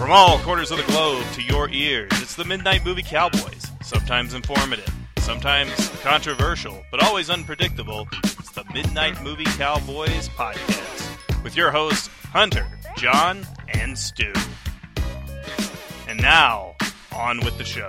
From all corners of the globe to your ears, it's the Midnight Movie Cowboys. Sometimes informative, sometimes controversial, but always unpredictable. It's the Midnight Movie Cowboys podcast with your hosts, Hunter, John, and Stu. And now, on with the show.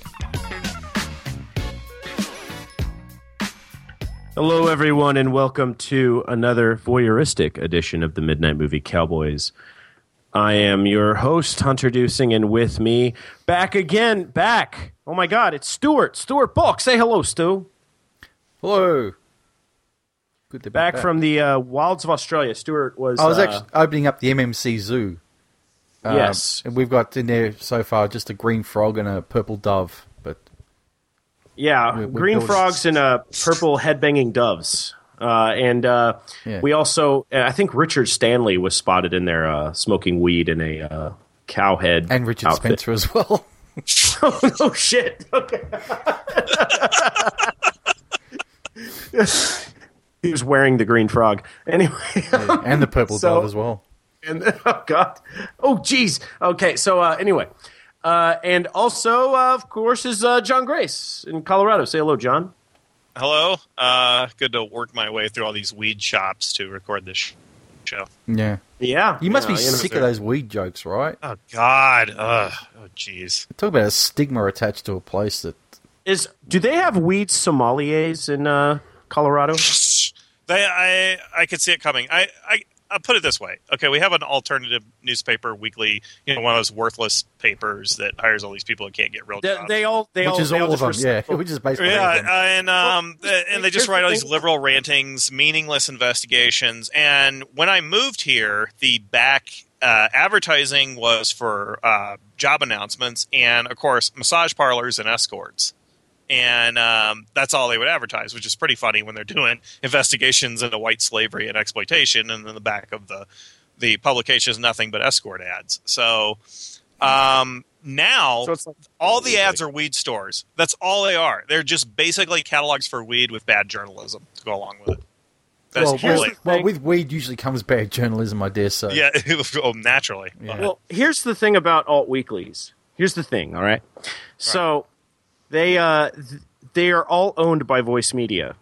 Hello, everyone, and welcome to another voyeuristic edition of the Midnight Movie Cowboys. I am your host, Hunter Dusing, and with me, back. Oh my God, it's Stuart Bulk. Say hello, Stu. Hello. Good to be back. From the wilds of Australia. Stuart was. I was actually opening up the MMC Zoo. Yes, and we've got in there so far just a green frog and a purple dove. But yeah, green frogs and purple headbanging doves. We also, I think Richard Stanley was spotted in there smoking weed in a cow head. And Richard outfit. Spencer as well. Oh, no shit. Okay. He was wearing the green frog. Anyway. And the purple dove as well. And oh, God. Oh, jeez. Okay, so anyway. And also, of course, is John Grace in Colorado. Say hello, John. Hello. Good to work my way through all these weed shops to record this show. Yeah. Yeah. You must be sick of those weed jokes, right? Oh, God. Oh, jeez. Talk about a stigma attached to a place that... Do they have weed sommeliers in Colorado? I could see it coming. I'll put it this way. Okay, we have an alternative newspaper weekly, one of those worthless papers that hires all these people that can't get real jobs. Which is all of them, yeah. Which is basically and they just write all these liberal rantings, meaningless investigations. And when I moved here, the back advertising was for job announcements and, of course, massage parlors and escorts. And that's all they would advertise, which is pretty funny when they're doing investigations into white slavery and exploitation, and in the back of the publication is nothing but escort ads. So now all the ads are weed stores. That's all they are. They're just basically catalogs for weed with bad journalism to go along with it. Well, with weed usually comes bad journalism, I dare say. Yeah, naturally. Yeah. Well, here's the thing about alt weeklies. Here's the thing, all right? So... They are all owned by Voice Media.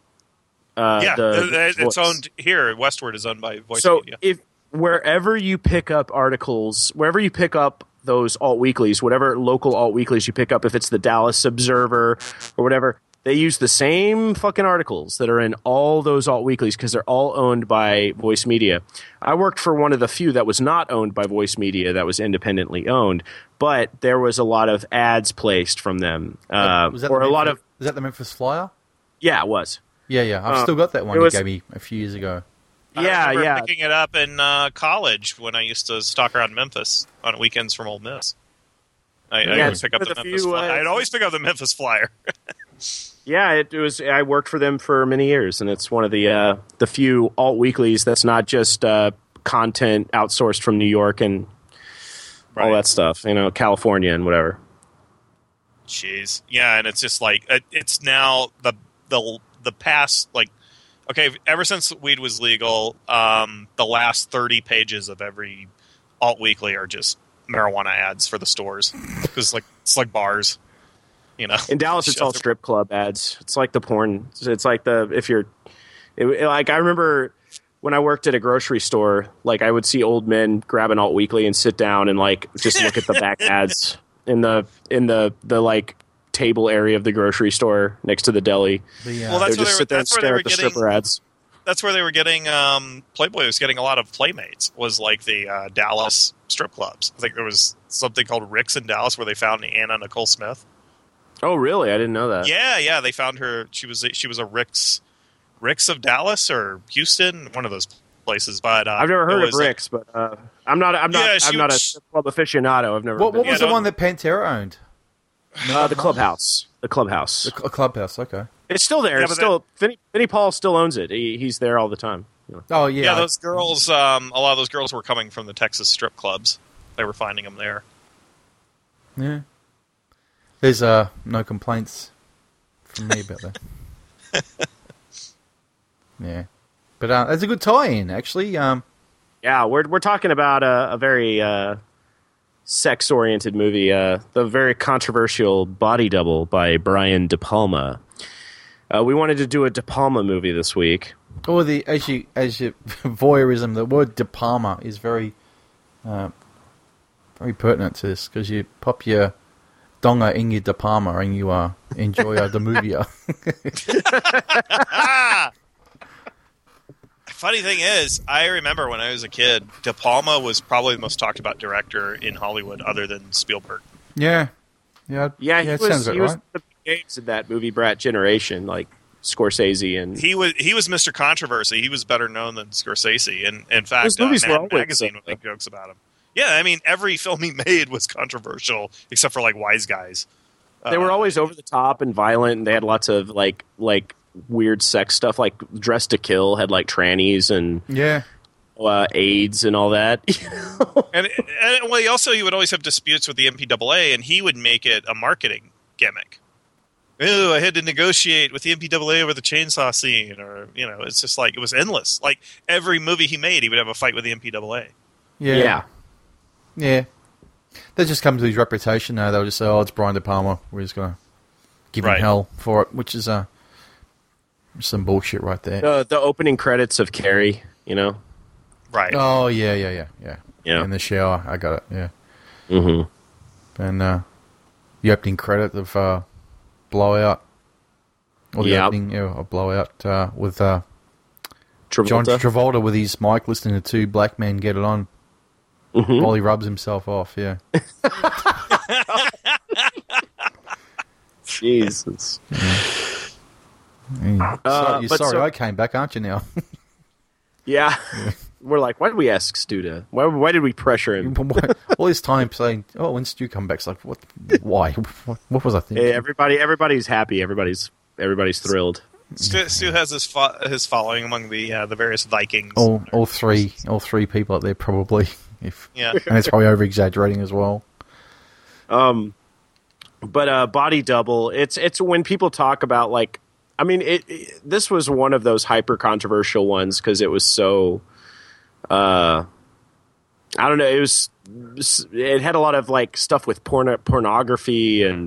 It's owned here. Westward is owned by Voice Media. So wherever you pick up articles, wherever you pick up those alt weeklies, whatever local alt weeklies you pick up, if it's the Dallas Observer or whatever, they use the same fucking articles that are in all those alt weeklies because they're all owned by Voice Media. I worked for one of the few that was not owned by Voice Media, that was independently owned, but there was a lot of ads placed from them. Was that the Memphis Flyer? Yeah, it was. Yeah. I've still got that one you gave me a few years ago. I remember picking it up in college when I used to stalk around Memphis on weekends from Ole Miss. I'd always pick up the Memphis Flyer. I'd always pick up the Memphis Flyer. Yeah, it was. I worked for them for many years, and it's one of the few alt weeklies that's not just content outsourced from New York and all that stuff. California and whatever. Jeez, yeah, and it's just like it's now the past ever since weed was legal, the last 30 pages of every alt weekly are just marijuana ads for the stores because it's like bars. In Dallas, it's all strip club ads. It's like the porn. It's like I remember when I worked at a grocery store, I would see old men grab an alt weekly and sit down and just look at the back ads in the table area of the grocery store next to the deli. Well, that's where sit there and stare at the stripper ads. That's where they were getting. Playboy was getting a lot of Playmates. Was the Dallas strip clubs. I think there was something called Rick's in Dallas where they found Anna Nicole Smith. Oh, really? I didn't know that. Yeah. They found her. She was a Rick's of Dallas or Houston, one of those places. But I've never heard of Rick's, but I'm not a strip club aficionado. I've never. What was the one that Pantera owned? The Clubhouse. The Clubhouse. A Clubhouse. Okay. It's still there. Yeah, Vinnie Paul still owns it. He's there all the time. Oh yeah. Yeah, those girls. A lot of those girls were coming from the Texas strip clubs. They were finding them there. Yeah. There's no complaints from me about that. Yeah, but it's a good tie-in, actually. Yeah, we're talking about a very sex-oriented movie, the very controversial Body Double by Brian De Palma. We wanted to do a De Palma movie this week. Or as you voyeurism, the word De Palma is very pertinent to this, because you pop your donga in your De Palma and you enjoy the movie. Funny thing is, I remember when I was a kid, De Palma was probably the most talked about director in Hollywood, other than Spielberg. Yeah. He it was sounds about right. the games in that movie Brat generation, like Scorsese and he was Mr. Controversy. He was better known than Scorsese, and in fact, those movies were Mad always Magazine would make jokes about him. Yeah, I mean, every film he made was controversial, except for like Wise Guys. They were always over the top and violent, and they had lots of like weird sex stuff. Like Dress to Kill had like trannies and AIDS and all that. and well, he would always have disputes with the MPAA, and he would make it a marketing gimmick. Oh, I had to negotiate with the MPAA over the chainsaw scene, or it's just like it was endless. Like every movie he made, he would have a fight with the MPAA. Yeah. That just comes to his reputation now. They'll just say, "Oh, it's Brian De Palma. We're just going to give him hell for it," which is some bullshit right there. The opening credits of Carrie, Right. Oh yeah. In the shower, I got it. Yeah. Mm-hmm. And the opening credit of Blowout, or the opening of Blowout with John Travolta with his mic listening to two black men get it on. Mm-hmm. While he rubs himself off, yeah. Jesus. I came back, aren't you now? Yeah. We're like, why did we ask Stu to? Why did we pressure him? All this time saying, "Oh, when Stu come back," it's like, what? Why? What was I thinking? Hey, everybody's happy. Everybody's thrilled. Stu has his following among the various Vikings. All three people out there probably. And it's probably over exaggerating as well. But Body Double, it's when people talk about like, I mean, this was one of those hyper controversial ones because it was so, I don't know, it had a lot of like stuff with pornography and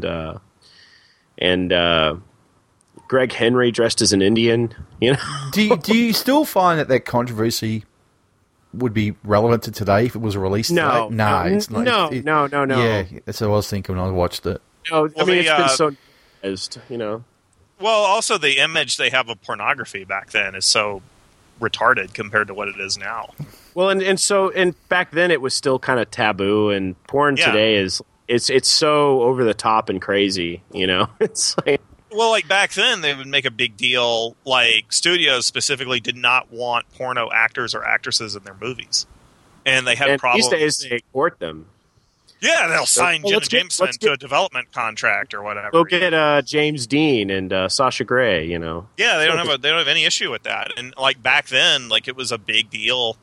Greg Henry dressed as an Indian. Do you still find that controversy would be relevant to today if it was released today? No, it's not. No. Yeah, that's what I was thinking when I watched it. No, I mean, it's been so Well, also the image they have of pornography back then is so retarded compared to what it is now. Well, and back then it was still kind of taboo, and porn today is it's so over the top and crazy. It's like. Well, like back then, they would make a big deal. Like studios specifically did not want porno actors or actresses in their movies, and they had problems. These days, they court them. Yeah, they'll sign Jenna Jameson to a development contract or whatever. Go get James Dean and Sasha Grey. Yeah, they don't have any issue with that. And like back then, like it was a big deal.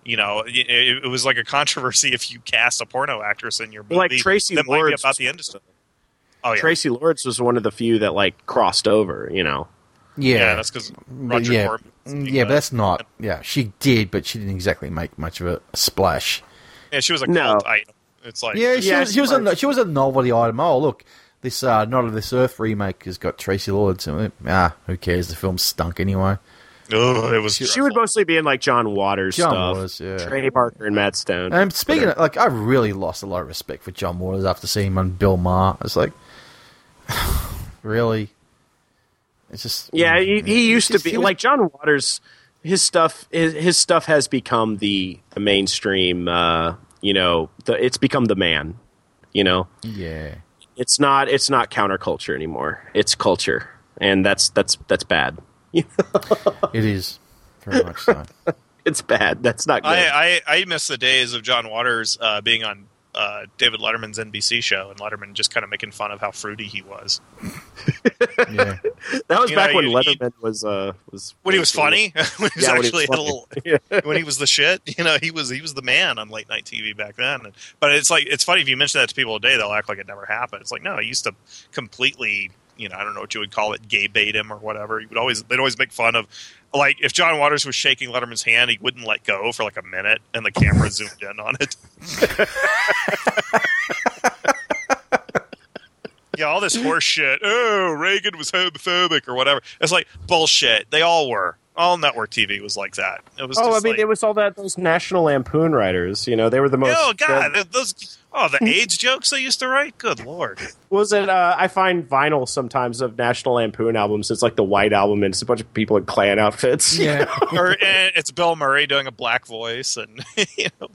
It was like a controversy if you cast a porno actress in your movie. Like Tracy that Lords might be about the industry. Oh, yeah. Tracy Lords was one of the few that like crossed over, Yeah, that's because Roger Corman. Yeah, but that's not. Yeah, she did, but she didn't exactly make much of a splash. Yeah, she was a cult item. It's like she was a novelty item. Oh, look, this Not of This Earth remake has got Tracy Lords. Who cares? The film stunk anyway. Oh, it was. She would mostly be in like John Waters stuff. Waters, yeah. Trey Parker and Matt Stone. And speaking of, like, I really lost a lot of respect for John Waters after seeing him on Bill Maher. It's like, really? It's just he used to be like John Waters. His stuff has become the mainstream. It's become the man. Yeah. It's not counterculture anymore. It's culture, and that's bad. It is very much so. It's bad. That's not good. I miss the days of John Waters being on David Letterman's NBC show, and Letterman just kind of making fun of how fruity he was. Yeah, that was back when Letterman was when he was funny. When he was actually had a little. When he was the shit, he was the man on late night TV back then. But it's funny if you mention that to people today, they'll act like it never happened. It's like no, he used to completely. I don't know what you would call it, gay bait him or whatever. They'd always make fun of, like, if John Waters was shaking Letterman's hand, he wouldn't let go for like a minute, and the camera zoomed in on it. this horse shit. Oh, Reagan was homophobic or whatever. It's like bullshit. They all were. All network TV was like that. It was. It was all those National Lampoon writers. You know, they were the most. Oh God, the AIDS jokes they used to write. Good Lord. Was it? I find vinyl sometimes of National Lampoon albums. It's like the White Album, and it's a bunch of people in Klan outfits. Yeah, and it's Bill Murray doing a black voice, and you know.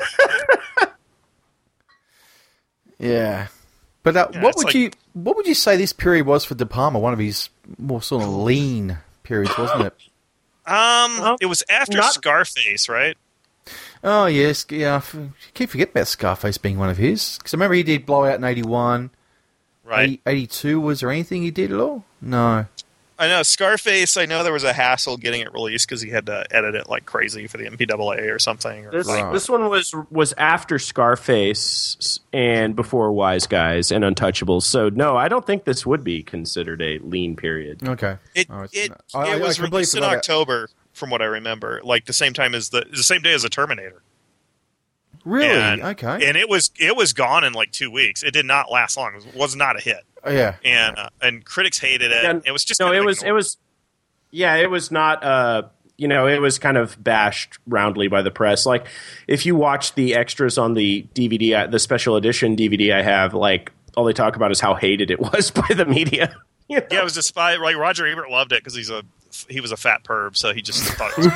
Yeah, but what would you say this period was for De Palma? One of his more sort of lean periods, wasn't it? It was after Scarface, right? Oh yes, yeah. I keep forgetting about Scarface being one of his, because I remember he did Blowout in 81. Right. 82. Was there anything he did at all? No. I know Scarface. I know there was a hassle getting it released because he had to edit it like crazy for the MPAA or something. This one was after Scarface and before Wise Guys and Untouchables. So no, I don't think this would be considered a lean period. Okay, it was released in October, from what I remember, like the same time as the same day as the Terminator. Really? Okay. And it was gone in like 2 weeks. It did not last long. It was not a hit. Oh, yeah. And critics hated it. And it was just it was not. It was kind of bashed roundly by the press. Like if you watch the extras on the DVD, the special edition DVD I have, like all they talk about is how hated it was by the media. You know? Yeah, it was despised. Like Roger Ebert loved it because he was a fat perv, so he just thought it was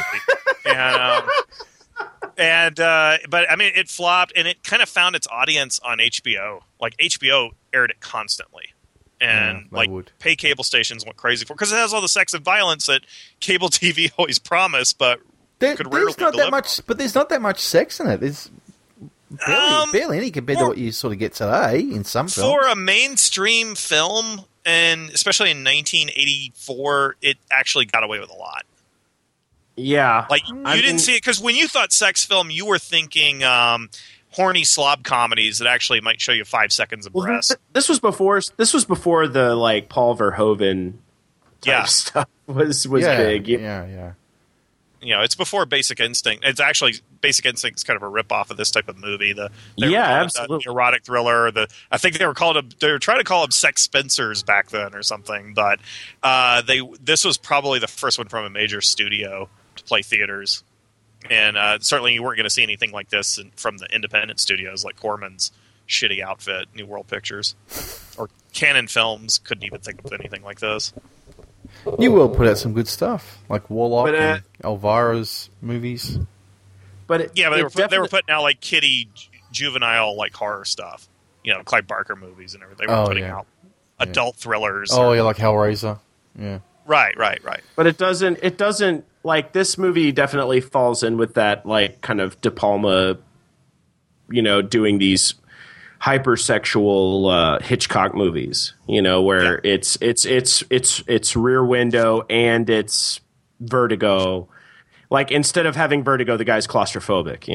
great. But I mean, it flopped, and it kind of found its audience on HBO. Like HBO aired it constantly, and pay cable stations went crazy for because it has all the sex and violence that cable TV always promised, but could rarely deliver. That much. But there's not that much sex in it. There's barely any compared to what you sort of get today in some films. For a mainstream film, and especially in 1984, it actually got away with a lot. Yeah. Like, you didn't see it, because when you thought sex film, you were thinking horny slob comedies that actually might show you 5 seconds of breast. This was before the, like, Paul Verhoeven type stuff was big. Yeah. You know, it's before Basic Instinct. It's actually, Basic Instinct is kind of a ripoff of this type of movie. Absolutely. Erotic thriller. I think they were trying to call them Sex Spencers back then or something, but this was probably the first one from a major studio to play theaters. And certainly you weren't going to see anything like this from the independent studios like Corman's shitty outfit, New World Pictures. Or Canon Films couldn't even think of anything like this. New World put out some good stuff, like Warlock and Elvira's movies. But they were putting out like kiddie, juvenile, like horror stuff. You know, Clive Barker movies and everything. They were putting out adult thrillers. Like Hellraiser. Yeah. Right. But it doesn't like this movie definitely falls in with that like kind of De Palma, doing these hypersexual Hitchcock movies, where it's Rear Window and it's Vertigo. Like instead of having Vertigo, the guy's claustrophobic,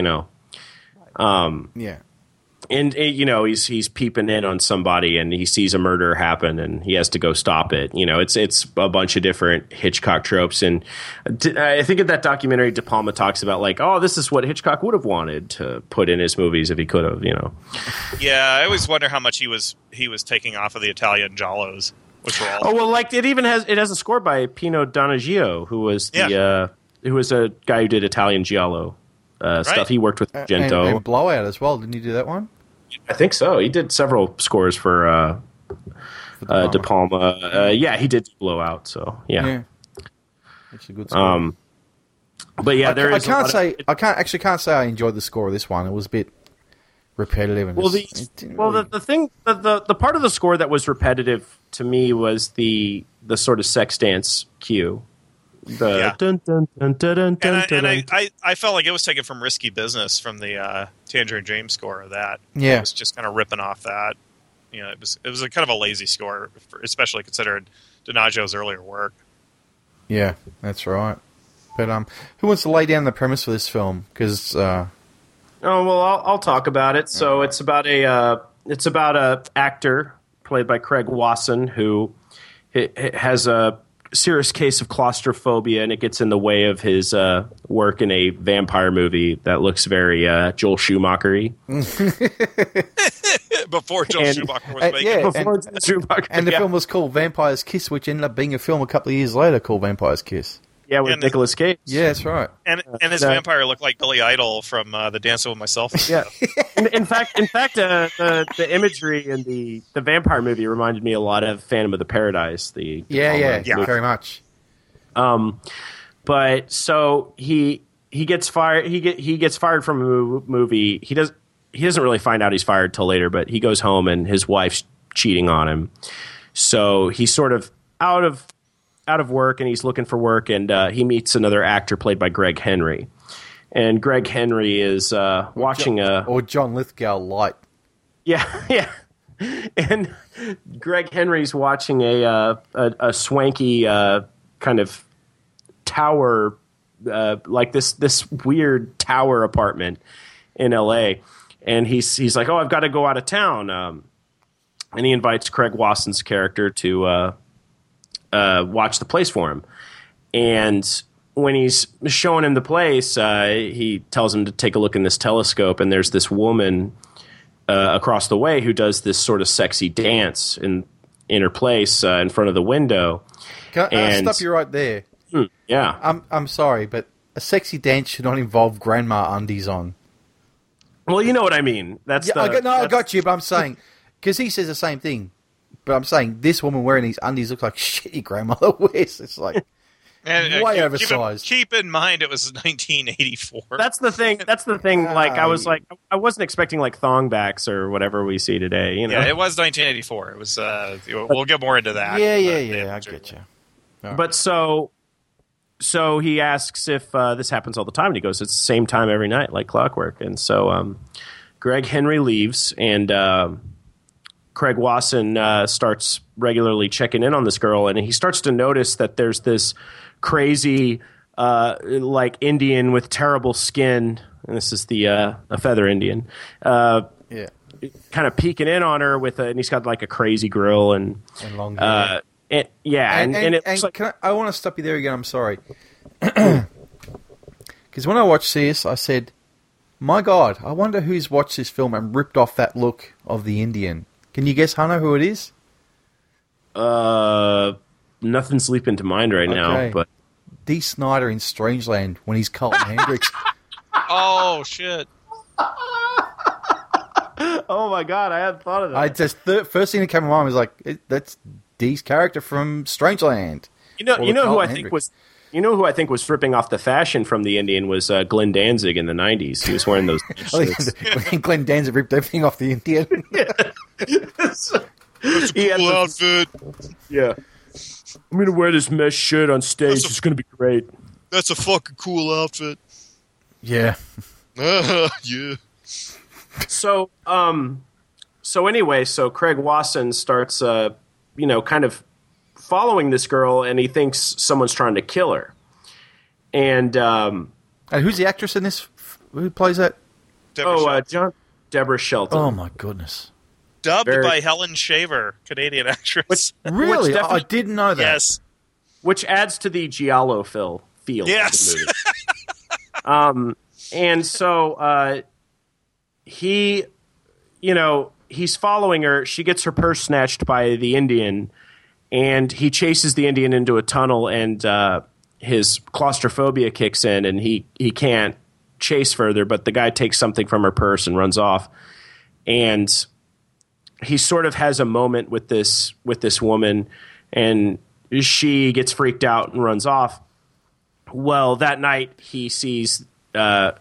And he's peeping in on somebody and he sees a murder happen and he has to go stop it. It's a bunch of different Hitchcock tropes. And I think in that documentary, De Palma talks about like, oh, this is what Hitchcock would have wanted to put in his movies if he could have, Yeah, I always wonder how much he was taking off of the Italian giallos, which were all. Oh well, like it has a score by Pino Donaggio, who was who was a guy who did Italian giallo. Stuff. He worked with Argento. And Blowout as well. Didn't he do that one? I think so. He did several scores for De Palma. He did Blowout. So yeah. It's a good score. But yeah, I can't say I enjoyed the score of this one. It was a bit repetitive. And the part of the score that was repetitive to me was the sort of sex dance cue. I felt like it was taken from Risky Business from the Tangerine Dream score of that. Yeah, it was just kind of ripping off that. It was a kind of a lazy score, especially considering Donaggio's earlier work. Yeah, that's right. But who wants to lay down the premise for this film? Because I'll talk about it. So it's about a actor played by Craig Wasson who has a serious case of claustrophobia, and it gets in the way of his work in a vampire movie that looks very Joel Schumacher-y. Before Joel Schumacher was making it. And the film was called Vampire's Kiss, which ended up being a film a couple of years later called Vampire's Kiss. Yeah, with Nicolas Cage. Yeah, that's right. And this vampire looked like Billy Idol from the Dancing with Myself. Yeah. in fact, the imagery in the vampire movie reminded me a lot of Phantom of the Paradise. Yeah, very much. But so he gets fired. He gets fired from a movie. He doesn't really find out he's fired till later. But he goes home and his wife's cheating on him. So he's sort of out of work, and he's looking for work, and he meets another actor played by Greg Henry. And Greg Henry is watching or John Lithgow light. Yeah. And Greg Henry's watching a swanky kind of tower, like this weird tower apartment in L.A. And he's like, oh, I've got to go out of town. And he invites Craig Wasson's character to watch the place for him. And when he's showing him the place, he tells him to take a look in this telescope, and there's this woman across the way who does this sort of sexy dance in her place in front of the window. Can I stop you right there? Yeah. I'm sorry, but a sexy dance should not involve grandma undies on. Well, you know what I mean. I got you, but I'm saying, because he says the same thing. But I'm saying this woman wearing these undies looks like shit your grandmother wears. It's like way oversized. Keep in mind it was 1984. That's the thing. Like I wasn't expecting like thongbacks or whatever we see today. You know? Yeah, it was 1984. It was. We'll get more into that. Yeah. I get you. Right. But so he asks if this happens all the time, and he goes, "It's the same time every night, like clockwork." And so Greg Henry leaves, and Craig Wasson starts regularly checking in on this girl, and he starts to notice that there's this crazy, like Indian with terrible skin, and this is a feather Indian, kind of peeking in on her and he's got like a crazy grill and long hair. I want to stop you there again. I'm sorry, because when I watched this, I said, "My God, I wonder who's watched this film and ripped off that look of the Indian." Can you guess, Hunter, who it is? Nothing's leaping to mind right now. But Dee Snider in Strangeland when he's Carlton Hendricks. Oh shit! Oh my God, I hadn't thought of that. First thing that came to mind was like, that's Dee's character from Strangeland. You know who I think was. You know who I think was ripping off the fashion from the Indian was Glenn Danzig in the 90s. He was wearing those shirts. I think Glenn Danzig ripped everything off the Indian. That's a cool outfit. Yeah. I'm going to wear this mesh shirt on stage. It's going to be great. That's a fucking cool outfit. Yeah. Yeah. So anyway, Craig Wasson starts, kind of following this girl, and he thinks someone's trying to kill her. And who's the actress in this? Who plays that? Deborah Shelton. Oh my goodness! Dubbed by Helen Shaver, Canadian actress. Really, I didn't know that. Yes, which adds to the giallo feel. Yes. Of the movie. And so he's following her. She gets her purse snatched by the Indian. And he chases the Indian into a tunnel, and his claustrophobia kicks in, and he can't chase further. But the guy takes something from her purse and runs off. And he sort of has a moment with this woman, and she gets freaked out and runs off. Well, that night he sees her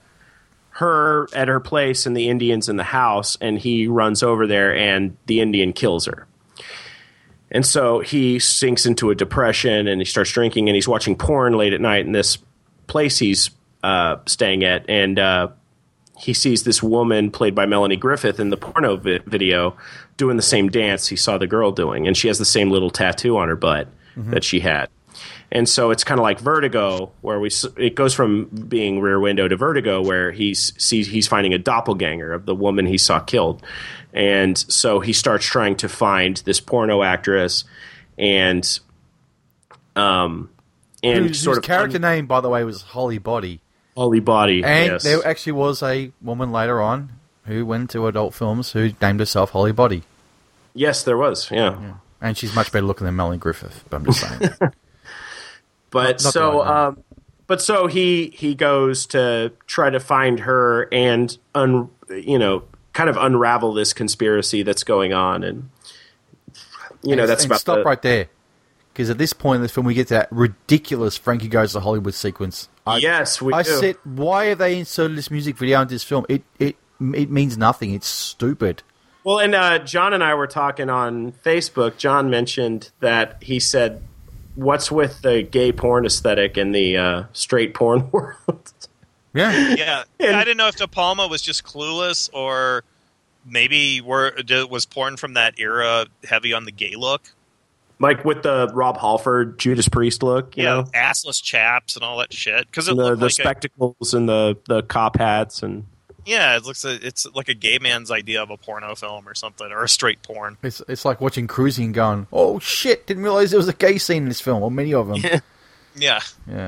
at her place and the Indians in the house, and he runs over there, and the Indian kills her. And so he sinks into a depression, and he starts drinking, and he's watching porn late at night in this place he's staying at. And he sees this woman played by Melanie Griffith in the porno video doing the same dance he saw the girl doing. And she has the same little tattoo on her butt that she had. And so it's kind of like Vertigo, where it goes from being Rear Window to Vertigo, where he's finding a doppelganger of the woman he saw killed. And so he starts trying to find this porno actress, and and whose sort of character name, by the way, was Holly Body. Holly Body, and yes. There actually was a woman later on who went to adult films who named herself Holly Body. Yes, there was. Yeah. And she's much better looking than Melanie Griffith. But I'm just saying. But so he goes to try to find her and kind of unravel this conspiracy that's going on, and that's about stop right there, because at this point in the film we get to that ridiculous Frankie Goes to Hollywood sequence. I said, why have they inserted this music video into this film? It means nothing. It's stupid. Well, and John and I were talking on Facebook. John mentioned that he said, what's with the gay porn aesthetic in the straight porn world? Yeah. I didn't know if De Palma was just clueless, or maybe was porn from that era heavy on the gay look. Like with the Rob Halford Judas Priest look, you know? Assless chaps and all that shit. Because the spectacles and the cop hats and... Yeah, it's like a gay man's idea of a porno film or something, or a straight porn. It's like watching Cruising and going, oh shit, didn't realize there was a gay scene in this film, or many of them. Yeah.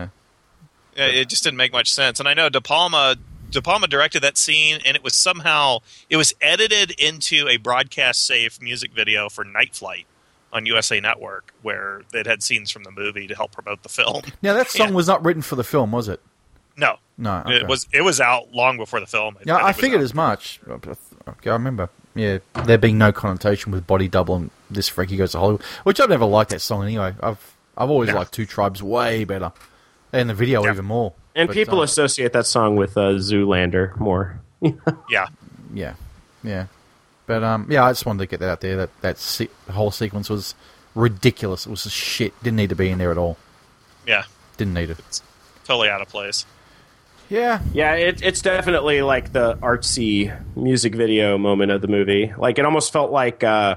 It just didn't make much sense. And I know De Palma directed that scene, and it was edited into a broadcast-safe music video for Night Flight on USA Network, where it had scenes from the movie to help promote the film. Now, that song was not written for the film, was it? No. Okay. It was out long before the film. Yeah, I figured as much. I remember, there being no connotation with Body Double and this Frankie Goes to Hollywood, which I've never liked that song anyway. I've always liked Two Tribes way better, and the video even more. And people associate that song with Zoolander more. Yeah. But I just wanted to get that out there. That whole sequence was ridiculous. It was shit. Didn't need to be in there at all. Yeah, didn't need it. It's totally out of place. Yeah, it's definitely like the artsy music video moment of the movie. Like it almost felt like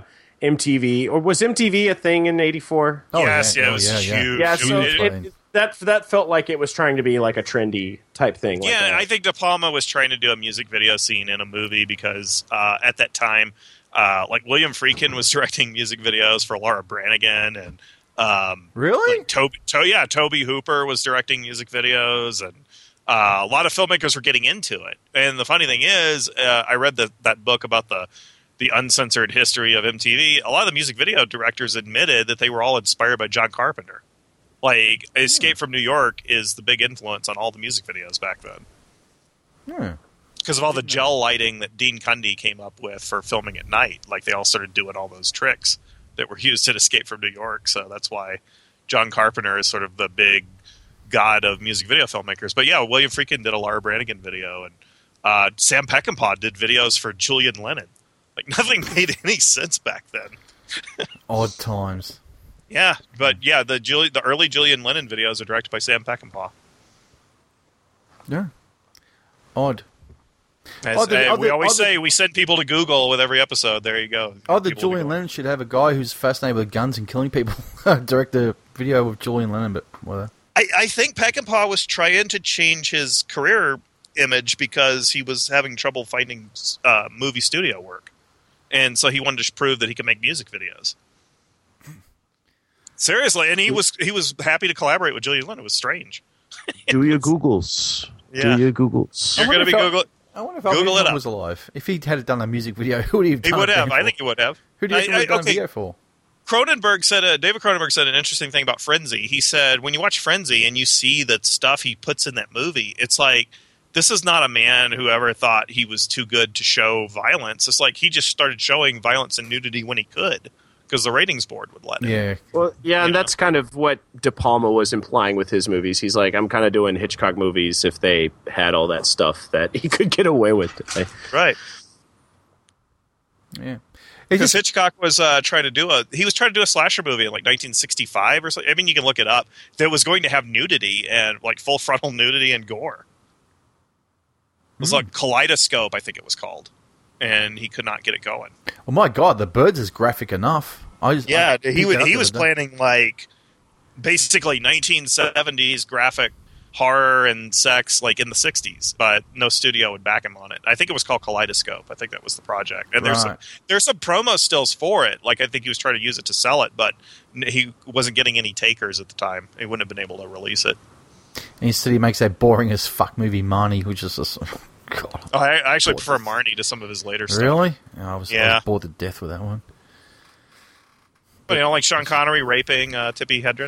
MTV, or was MTV a thing in '84? Oh, yes, it was huge. Yeah, so that felt like it was trying to be like a trendy type thing. Like I think De Palma was trying to do a music video scene in a movie because at that time, like William Friedkin was directing music videos for Laura Branigan, and really, like Toby Hooper was directing music videos, and a lot of filmmakers were getting into it. And the funny thing is, I read that book about the uncensored history of MTV. A lot of the music video directors admitted that they were all inspired by John Carpenter. Like, Escape from New York is the big influence on all the music videos back then. Because of all the gel lighting that Dean Cundy came up with for filming at night. Like, they all started doing all those tricks that were used in Escape from New York. So that's why John Carpenter is sort of the big god of music video filmmakers. But yeah, William Friedkin did a Laura Branigan video, and Sam Peckinpah did videos for Julian Lennon. Like, nothing made any sense back then. Odd times. Yeah, but the early Julian Lennon videos are directed by Sam Peckinpah. Yeah. Odd. We always say we send people to Google with every episode. There you go. Julian Lennon should have a guy who's fascinated with guns and killing people direct a video with Julian Lennon, but whatever. I think Peckinpah was trying to change his career image because he was having trouble finding movie studio work. And so he wanted to prove that he could make music videos. Seriously, and he was happy to collaborate with Julian Lennon. It was strange. Do your Googles. Yeah. Do your Googles. You're going to be Google. I wonder if Google it was alive. If he had done a music video, who would he have done? He would have. I think he would have. Who do you think he would have done a video for? David Cronenberg said an interesting thing about Frenzy. He said, when you watch Frenzy and you see the stuff he puts in that movie, it's like, this is not a man who ever thought he was too good to show violence. It's like he just started showing violence and nudity when he could, because the ratings board would let him. Yeah. Well, yeah, and that's kind of what De Palma was implying with his movies. He's like, I'm kind of doing Hitchcock movies if they had all that stuff that he could get away with. Right. Yeah. Because Hitchcock was trying to do a slasher movie in like 1965 or something. I mean, you can look it up. That was going to have nudity and like full frontal nudity and gore. It was like Kaleidoscope, I think it was called, and he could not get it going. Oh my God, The Birds is graphic enough. He was planning like basically 1970s graphic horror and sex like in the 60s, but no studio would back him on it. I think it was called Kaleidoscope. I think that was the project. And there's some promo stills for it. Like I think he was trying to use it to sell it, but he wasn't getting any takers at the time. He wouldn't have been able to release it. And instead he makes that boring as fuck movie Marnie, which is just... God, I actually prefer Marnie to some of his later stuff. Really? I was bored to death with that one. But you know, like Sean Connery raping Tippi Hedren?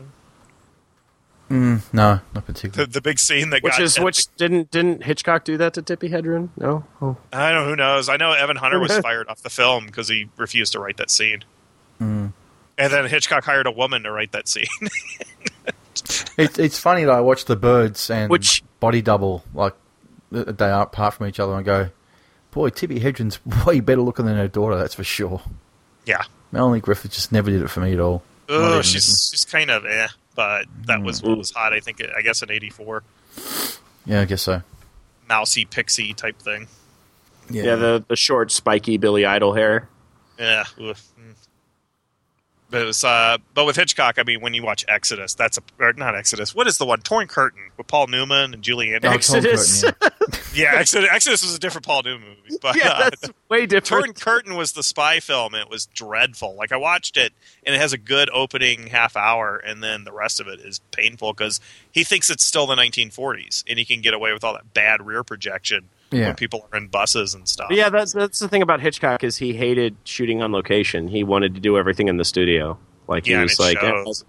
No, not particularly. The big scene that which didn't Hitchcock do that to Tippi Hedren? No. Oh. I don't know. Who knows? I know Evan Hunter was fired off the film because he refused to write that scene. And then Hitchcock hired a woman to write that scene. It's funny that I watch The Birds and Body Double like a day apart from each other and go, boy, Tippi Hedren's way better looking than her daughter. That's for sure. Yeah. Melanie Griffith just never did it for me at all. Oh, she's kind of but that was what was hot. I guess in '84. Yeah, I guess so. Mousy pixie type thing. Yeah, the short, spiky Billy Idol hair. Yeah. But it was, but with Hitchcock, I mean, when you watch Exodus, or not Exodus. What is the one? Torn Curtain with Paul Newman and Julie Andrews. Exodus. Yeah, Exodus was a different Paul Newman movie. But, yeah, that's way different. Torn Curtain was the spy film. And it was dreadful. Like I watched it, and it has a good opening half hour, and then the rest of it is painful because he thinks it's still the 1940s, and he can get away with all that bad rear projection. Yeah. When people are in buses and stuff. But yeah, that's the thing about Hitchcock is he hated shooting on location. He wanted to do everything in the studio. Like he was like,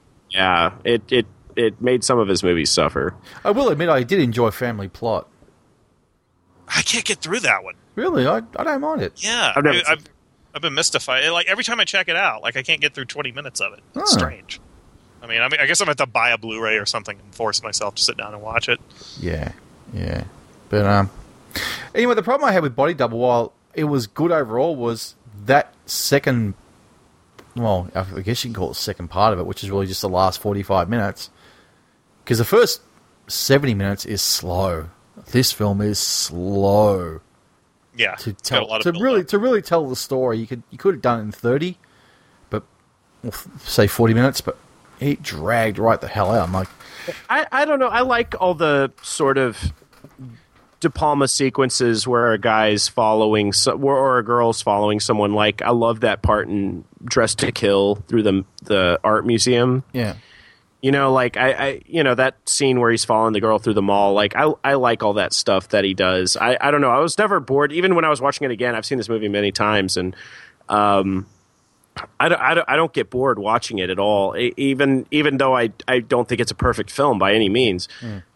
it made some of his movies suffer. I will admit, I did enjoy Family Plot. I can't get through that one. Really, I don't mind it. Yeah, I've been mystified. Like every time I check it out, like I can't get through 20 minutes of it. It's strange. I mean, I guess I'm going to have to buy a Blu-ray or something and force myself to sit down and watch it. Yeah. But anyway, the problem I had with Body Double, while it was good overall, was that second, well, I guess you can call it the second part of it, which is really just the last 45 minutes. Because the first 70 minutes is slow. This film is slow. Yeah, to really tell the story. You could have done it in 30, but say 40 minutes, but it dragged right the hell out. I'm like, I don't know. I like all the sort of De Palma sequences where a guy's following or a girl's following someone. Like I love that part in Dressed to Kill through the art museum. Yeah, you know, like I that scene where he's following the girl through the mall. Like I like all that stuff that he does. I don't know. I was never bored. Even when I was watching it again, I've seen this movie many times, and I don't get bored watching it at all. Even though I don't think it's a perfect film by any means.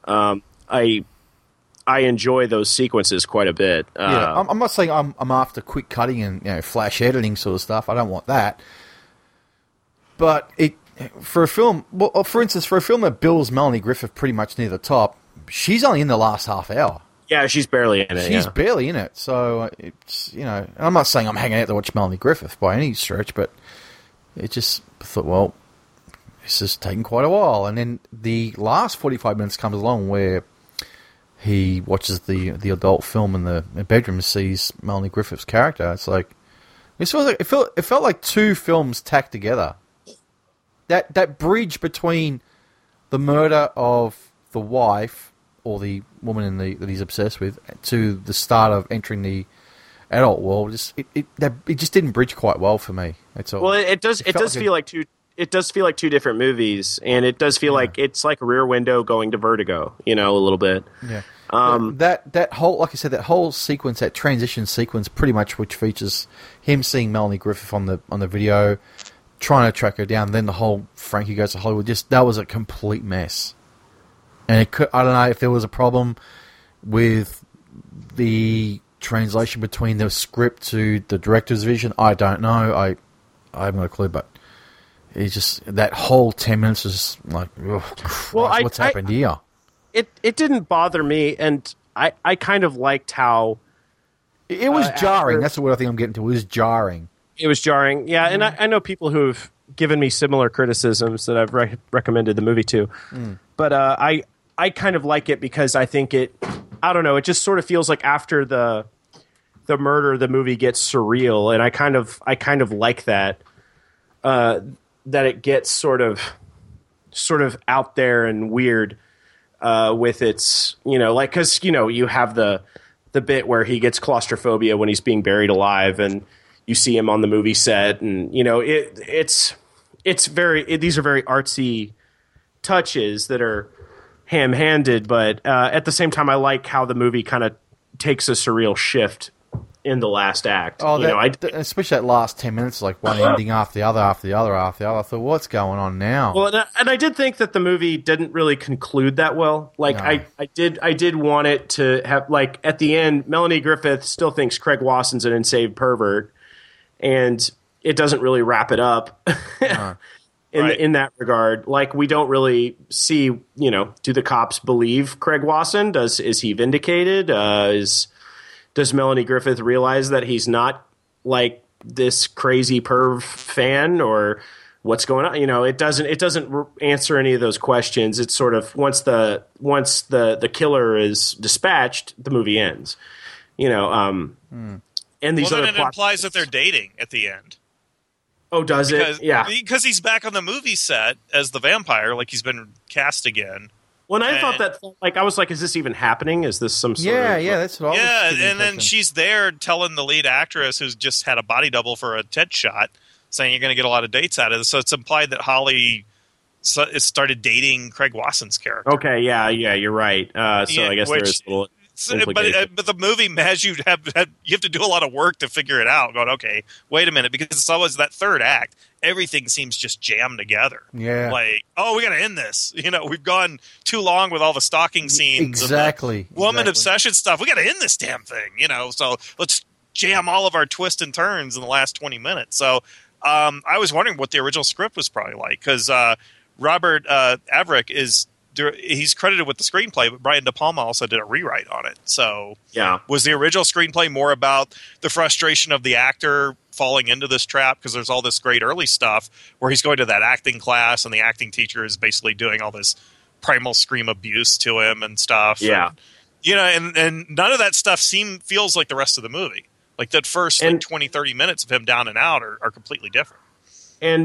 I enjoy those sequences quite a bit. Yeah, I'm not saying I'm after quick cutting and flash editing sort of stuff. I don't want that. But for a film, well, for instance, for a film that bills Melanie Griffith pretty much near the top, she's only in the last half hour. Yeah, she's barely in it. She's barely in it. So it's and I'm not saying I'm hanging out to watch Melanie Griffith by any stretch, but it just thought, well, this is taking quite a while. And then the last 45 minutes comes along where he watches the adult film in the bedroom and sees Melanie Griffith's character. It's like it felt like two films tacked together. That bridge between the murder of the wife or the woman that he's obsessed with to the start of entering the adult world, it just didn't bridge quite well for me. That's all. Well, it does feel like two. It does feel like two different movies, and it does feel like it's like Rear Window going to Vertigo, a little bit. Yeah. That whole, like I said, that whole sequence, that transition sequence, pretty much which features him seeing Melanie Griffith on the video, trying to track her down. Then the whole Frankie Goes to Hollywood, that was a complete mess. And I don't know if there was a problem with the translation between the script to the director's vision. I don't know. I haven't got a clue, but it's just that whole 10 minutes is like, Christ, what's happened here? It didn't bother me, and I kind of liked how it was jarring. That's what I think I'm getting to. It was jarring. It was jarring, yeah. And I know people who have given me similar criticisms that I've recommended the movie to, but I kind of like it because I think I don't know. It just sort of feels like after the murder, the movie gets surreal, and I kind of like that. That it gets sort of out there and weird. with its, like, because, you have the bit where he gets claustrophobia when he's being buried alive, and you see him on the movie set, and, these are very artsy touches that are ham-handed, but at the same time, I like how the movie kind of takes a surreal shift in the last act. Oh, especially that last 10 minutes, like one ending after the other, after the other, after the other. I thought, what's going on now? Well, and I did think that the movie didn't really conclude that well. Like, no. I did want it to have, like, at the end, Melanie Griffith still thinks Craig Wasson's an insane pervert, and it doesn't really wrap it up in that regard. Like, we don't really see, do the cops believe Craig Wasson? Is he vindicated? Does Melanie Griffith realize that he's not like this crazy perv fan, or what's going on? It doesn't answer any of those questions. It's sort of once the killer is dispatched, the movie ends. And these other then it implies that they're dating at the end. Oh, does it? Yeah, because he's back on the movie set as the vampire, like he's been cast again. When I thought that, like, I was like, is this even happening? Is this some sort of... Yeah, that's what I was thinking. And then she's there telling the lead actress, who's just had a body double for a TED shot, saying you're going to get a lot of dates out of this. So it's implied that Holly started dating Craig Wasson's character. Okay, yeah, you're right. I guess there's a little... But the movie has you have to do a lot of work to figure it out. Going, okay, wait a minute, because it's always that third act. Everything seems just jammed together. Yeah, like, oh, we got to end this. We've gone too long with all the stalking scenes. Exactly. And the woman obsession stuff. We got to end this damn thing. So let's jam all of our twists and turns in the last 20 minutes. So I was wondering what the original script was probably like, because Robert Averick he's credited with the screenplay, but Brian De Palma also did a rewrite on it. So, was the original screenplay more about the frustration of the actor falling into this trap? Because there's all this great early stuff where he's going to that acting class, and the acting teacher is basically doing all this primal scream abuse to him and stuff. Yeah, and none of that stuff feels like the rest of the movie. Like that first 20, 30 minutes of him down and out are completely different. And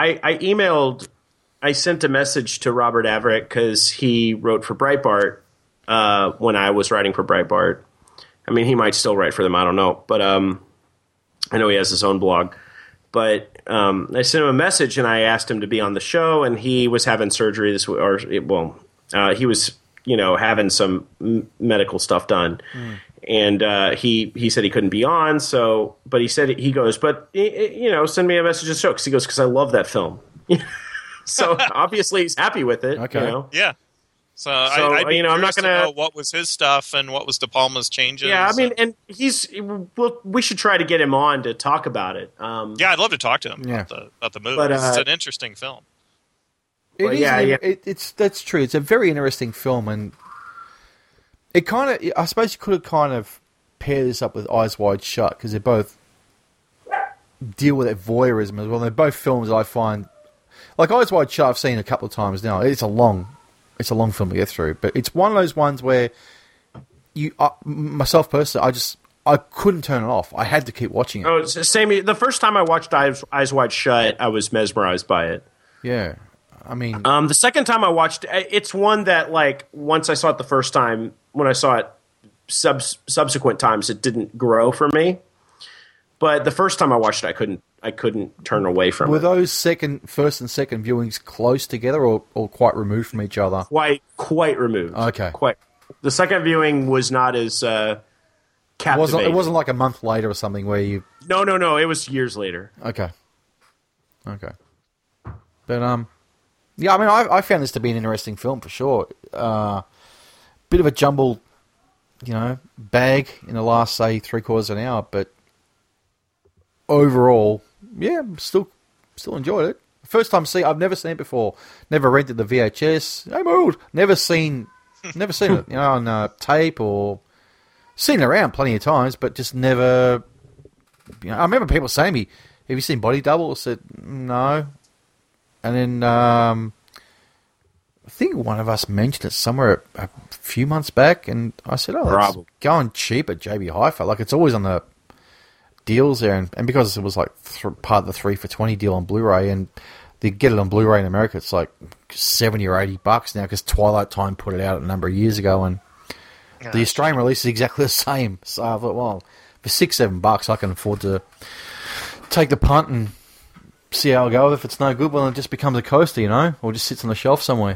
I sent a message to Robert Averick because he wrote for Breitbart when I was writing for Breitbart. I mean, he might still write for them. I don't know. But I know he has his own blog. But I sent him a message, and I asked him to be on the show, and he was having surgery this week. He was, having some medical stuff done. And he said he couldn't be on. So, but he goes, but, send me a message to the show. Because he goes, because I love that film. So obviously he's happy with it. Okay. Yeah. So I'm not going to know what was his stuff and what was De Palma's changes. Yeah, I mean, and we should try to get him on to talk about it. I'd love to talk to him about the movie. But, it's an interesting film. That's true. It's a very interesting film, and it kind of, I suppose you could have kind of paired this up with Eyes Wide Shut, because they both deal with that voyeurism as well. They're both films that I find, like Eyes Wide Shut, I've seen a couple of times now. It's a long film to get through, but it's one of those ones where myself personally, I couldn't turn it off. I had to keep watching it. Oh, same. The first time I watched Eyes Wide Shut, I was mesmerized by it. Yeah, I mean, the second time I watched, it's one that, like, once I saw it the first time, when I saw it subsequent times, it didn't grow for me. But the first time I watched it, I couldn't turn away from it. Were those first and second viewings close together, or quite removed from each other? Quite removed. Okay. Quite. The second viewing was not as captivating. It wasn't like a month later or something where you... No. It was years later. Okay. But, yeah, I mean, I found this to be an interesting film for sure. Bit of a jumbled, bag in the last, say, 3/4 of an hour, but overall, yeah, still enjoyed it. First time I've never seen it before. Never rented the VHS. I'm old. Never seen it, on tape, or seen it around plenty of times, but just never. I remember people saying to me, "Have you seen Body Double?" I said, "No." And then I think one of us mentioned it somewhere a few months back, and I said, "Oh, that's going cheap at JB Hi-Fi. Like, it's always on the deals there." And because it was like part of the 3 for $20 deal on Blu-ray, and they get it on Blu-ray in America. It's like $70 or $80 now because Twilight Time put it out a number of years ago, and the Australian release is exactly the same. So I thought, well, for $6-7, I can afford to take the punt and see how I go. If it's no good, well, it just becomes a coaster, or just sits on the shelf somewhere.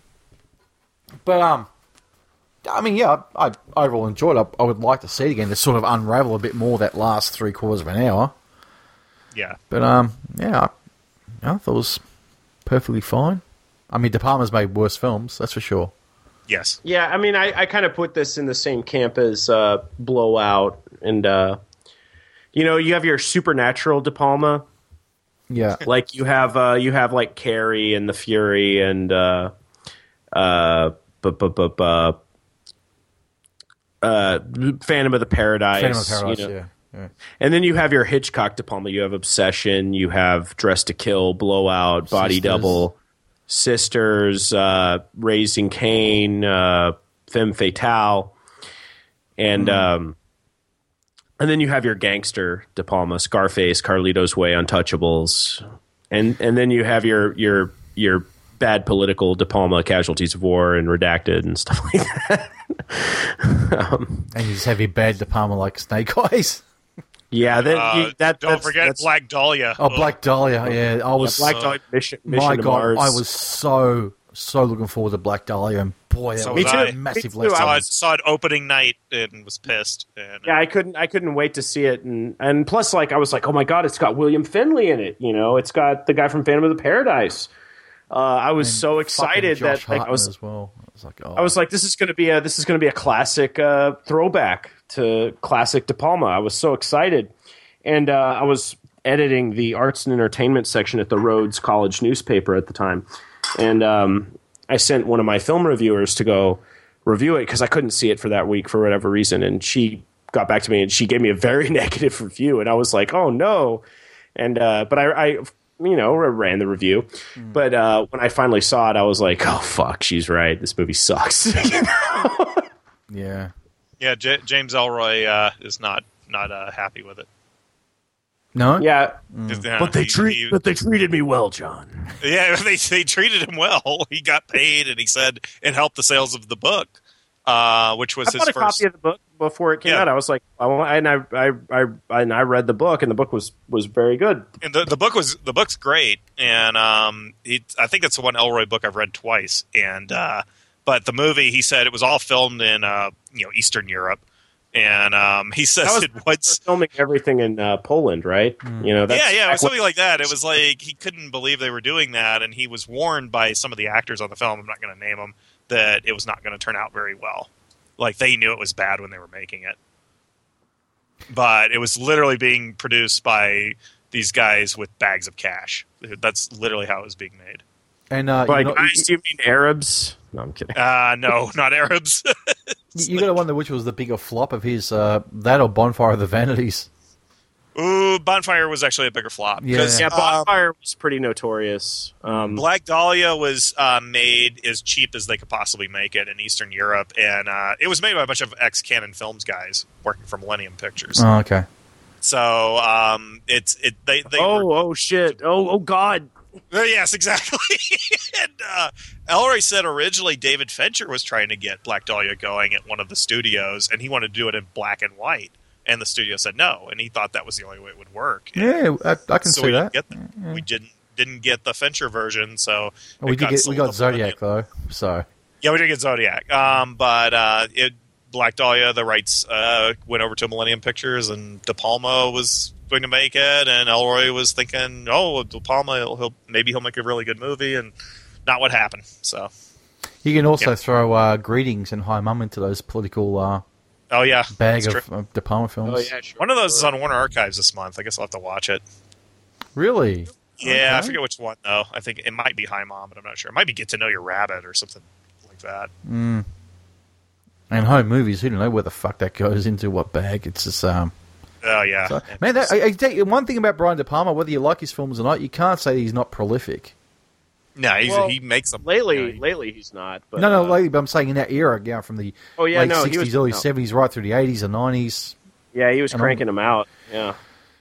But I mean, yeah, I overall enjoyed it. I would like to see it again to sort of unravel a bit more that last 3/4 of an hour. Yeah. But yeah, I thought it was perfectly fine. I mean, De Palma's made worse films, that's for sure. Yes. Yeah, I mean, I kind of put this in the same camp as Blowout, and you have your supernatural De Palma. Yeah. Like you have like Carrie and The Fury and Phantom of the Paradise. Yeah. And then you have your Hitchcock De Palma. You have Obsession. You have Dress to Kill, Blowout, Body Double, Sisters, Raising Cain, Femme Fatale, and then you have your gangster De Palma, Scarface, Carlito's Way, Untouchables, and then you have your bad political De Palma, Casualties of War, and Redacted and stuff like that. And you just have your bad De Palma like Snake Eyes. Yeah, don't forget Black Dahlia. Oh, Black Dahlia, yeah. I was Black Dahlia Mission my to God, Mars. I was so looking forward to Black Dahlia, and boy, that was a massive Me too. lesson. I saw it opening night and was pissed. And, yeah, I couldn't wait to see it, and plus, like, I was like, oh my God, it's got William Finley in it. It's got the guy from Phantom of the Paradise. I was so excited that like, I was as well. I was like, this is going to be a classic throwback to classic De Palma. I was so excited, and I was editing the arts and entertainment section at the Rhodes College newspaper at the time, and I sent one of my film reviewers to go review it because I couldn't see it for that week for whatever reason, and she got back to me and she gave me a very negative review, and I was like, oh no, and but I ran the review. But when I finally saw it, I was like, oh, fuck, she's right. This movie sucks. Yeah. Yeah, James Ellroy is not happy with it. No? Yeah. But they treated me well, John. Yeah, they treated him well. He got paid, and he said it helped the sales of the book, which was his first copy of the book before it came out. I was like, I read the book, and the book was very good. And the book's great, and I think it's the one Ellroy book I've read twice. And but the movie, he said it was all filmed in Eastern Europe, and he says it was filming everything in Poland, right? That's it was something like that. It was like he couldn't believe they were doing that, and he was warned by some of the actors on the film. I'm not going to name them. That it was not going to turn out very well. Like, they knew it was bad when they were making it. But it was literally being produced by these guys with bags of cash. That's literally how it was being made. And you mean Arabs? No, I'm kidding. No, not Arabs. You got to wonder which was the bigger flop of his, that or Bonfire of the Vanities. Ooh, Bonfire was actually a bigger flop. Yeah, Bonfire was pretty notorious. Black Dahlia was made as cheap as they could possibly make it in Eastern Europe, and it was made by a bunch of ex-Canon Films guys working for Millennium Pictures. Oh, okay. So shit! Oh God! Yes, exactly. And Ellroy said originally David Fincher was trying to get Black Dahlia going at one of the studios, and he wanted to do it in black and white. And the studio said no, and he thought that was the only way it would work. And yeah, I can see that. We didn't get the Fincher version, so we got Zodiac though. So yeah, we did get Zodiac. But Black Dahlia, the rights went over to Millennium Pictures, and De Palma was going to make it, and Ellroy was thinking, oh, De Palma, he'll make a really good movie, and not what happened. So you can also throw Greetings and Hi Mum into those political. Oh yeah, bag of De Palma films. Oh, yeah, sure. One of those is on Warner Archives this month. I guess I'll have to watch it. Really? Yeah, okay. I forget which one though. I think it might be Hi Mom, but I'm not sure. It might be Get to Know Your Rabbit or something like that. And home movies, who don't know where the fuck that goes into, what bag? It's just oh yeah, so, man. I tell you, one thing about Brian De Palma, whether you like his films or not, you can't say he's not prolific. No, he makes them. Lately he's not. But, no, lately. But I'm saying in that era, from the late 60s, early 70s, right through the 80s and 90s. Yeah, he was cranking them out. Yeah.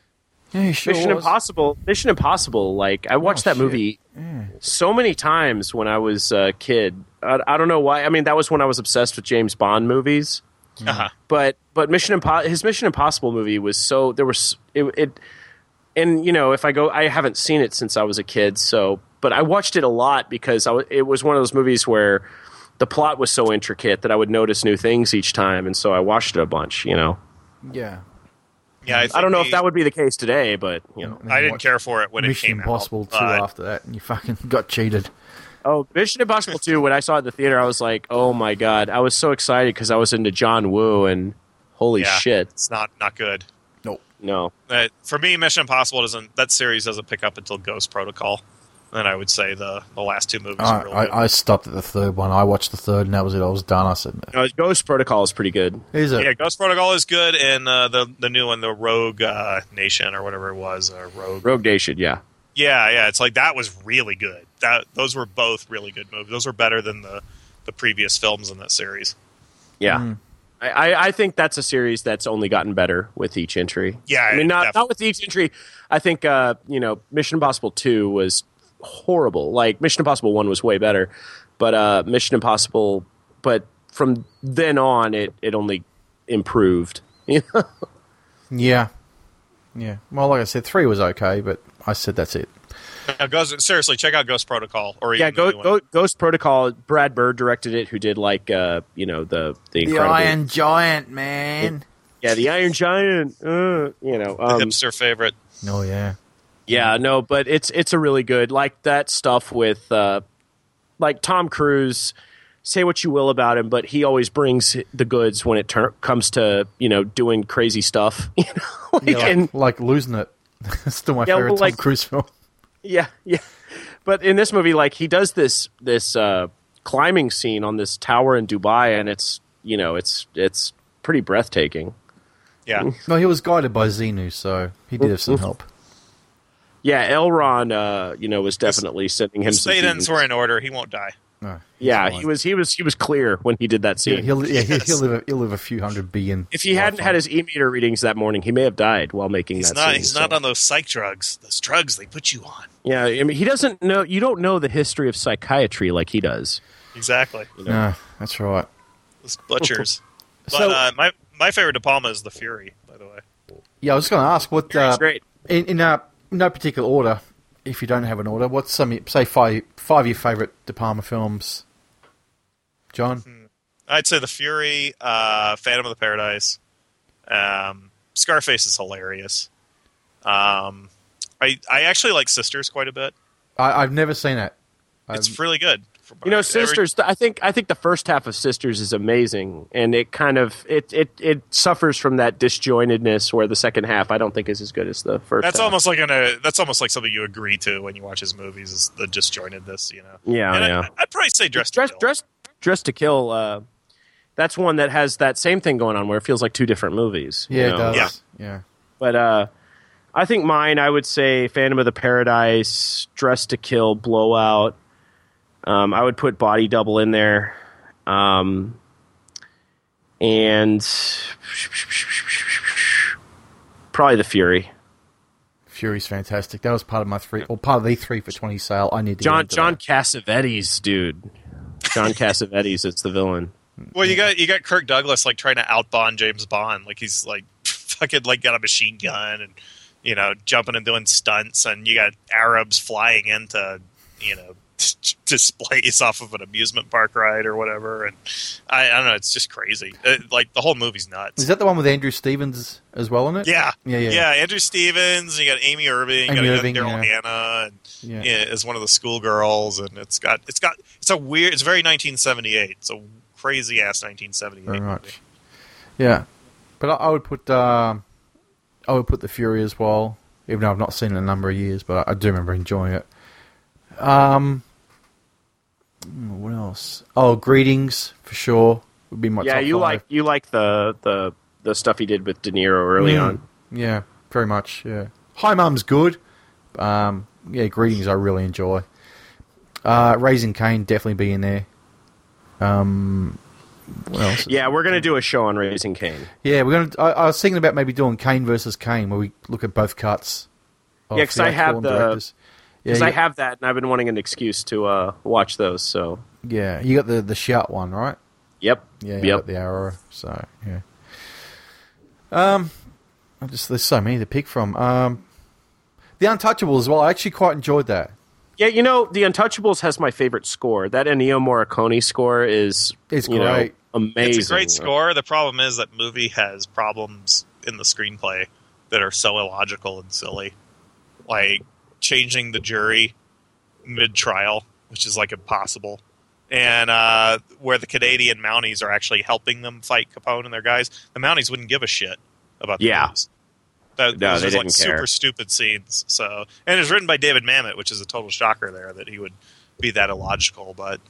Yeah, he sure Mission was. Impossible. Like I watched that shit. movie so many times when I was a kid. I don't know why. I mean, that was when I was obsessed with James Bond movies. Uh-huh. But his Mission Impossible movie was so there was it and you know, if I haven't seen it since I was a kid, so but I watched it a lot because it was one of those movies where the plot was so intricate that I would notice new things each time, and so I watched it a bunch, you know. Yeah. Yeah, I don't know if that would be the case today, but you know. I didn't care for it when it Mission came Impossible out. 2 after that, and you fucking got cheated. Oh, Mission Impossible 2, when I saw it in the theater, I was like, oh my god. I was so excited because I was into John Woo, and holy shit. It's not good. Nope. No. For me, Mission Impossible that series doesn't pick up until Ghost Protocol. And I would say the last two movies are really good. I stopped at the third one. I watched the third, and that was it. I was done. I said, No, Ghost Protocol is pretty good. Is it? Yeah, Ghost Protocol is good, and the new one, the Rogue Nation or whatever it was, Rogue Nation, yeah. Yeah, it's like that was really good. Those were both really good movies. Those were better than the previous films in that series. Yeah. I think that's a series that's only gotten better with each entry. Yeah, I mean, not with each entry. I think, Mission Impossible 2 was horrible. Like, Mission Impossible 1 was way better. But Mission Impossible, but from then on, it only improved. You know? Yeah. Well, like I said, 3 was okay, but I said that's it. Now, seriously, check out Ghost Protocol. Or even Ghost Protocol. Brad Bird directed it, who did like the Incredible Iron Giant, man. Yeah, the Iron Giant. the hipster favorite. Oh yeah. Yeah, no, but it's a really good, like that stuff with like Tom Cruise. Say what you will about him, but he always brings the goods when it comes to doing crazy stuff. Like Losing It. Still my favorite Tom Cruise film. Yeah. But in this movie, like he does this climbing scene on this tower in Dubai, and it's pretty breathtaking. Yeah. No, he was guided by Xenu, so he did have some help. Yeah, Elrond, was definitely sending him. His Thetans were in order. He won't die. No, yeah, he was clear when he did that scene. Yeah, he'll live a few hundred billion. If he hadn't had his e-meter readings that morning, he may have died while making that scene. He's not on those psych drugs. Those drugs they put you on. Yeah, I mean, he doesn't know. You don't know the history of psychiatry like he does. Exactly. No, that's right. Those butchers. But my favorite De Palma is The Fury, by the way. Yeah, I was going to ask what. Great. In no particular order, if you don't have an order, what's say five of your favourite De Palma films, John? I'd say The Fury, Phantom of the Paradise, Scarface is hilarious. I actually like Sisters quite a bit. I've never seen it. It's really good. Sisters. I think the first half of Sisters is amazing, and it kind of it suffers from that disjointedness where the second half I don't think is as good as the first. That's half. That's almost like something you agree to when you watch his movies is the disjointedness. Yeah. I'd probably say Dress to Kill. That's one that has that same thing going on where it feels like two different movies. Yeah, it does. Yeah. But I think mine, I would say Phantom of the Paradise, Dress to Kill, Blowout. I would put Body Double in there. And probably The Fury. Fury's fantastic. That was part of my part of the 3 for 20 sale. I need to John Cassavetes, dude. John Cassavetes, it's the villain. Well, you got Kirk Douglas like trying to out Bond James Bond, like he's like fucking like got a machine gun and jumping and doing stunts, and you got Arabs flying into displays off of an amusement park ride or whatever, and I don't know, it's just crazy. Like the whole movie's nuts. Is that the one with Andrew Stevens as well in it? Yeah. Andrew Stevens, and you got Amy Irving, Daryl Hannah, and as one of the schoolgirls, and it's very 1978. It's a crazy ass 1978. Very much. Movie. Yeah, but I would put The Fury as well, even though I've not seen it in a number of years, but I do remember enjoying it. What else? Oh, Greetings for sure would be my top 5. you like the stuff he did with De Niro early on. Yeah, very much. Yeah, Hi Mum's good. Greetings I really enjoy. Raising Cain definitely be in there. What else? Yeah, we're going to do a show on Raising Cain. Yeah, we're going to. I was thinking about maybe doing Cain versus Cain, where we look at both cuts. Yeah, because I have I have that, and I've been wanting an excuse to watch those. So yeah, you got the Shout one, right? Yep. Yeah, you got the Arrow. So yeah. There's so many to pick from. The Untouchables as well. I actually quite enjoyed that. Yeah, The Untouchables has my favorite score. That Ennio Morricone score is great. Amazing. It's a great score. The problem is that movie has problems in the screenplay that are so illogical and silly. Like changing the jury mid-trial, which is like impossible. And where the Canadian Mounties are actually helping them fight Capone and their guys, the Mounties wouldn't give a shit about the news. Those are like super stupid scenes. So, and it's written by David Mamet, which is a total shocker there that he would be that illogical. But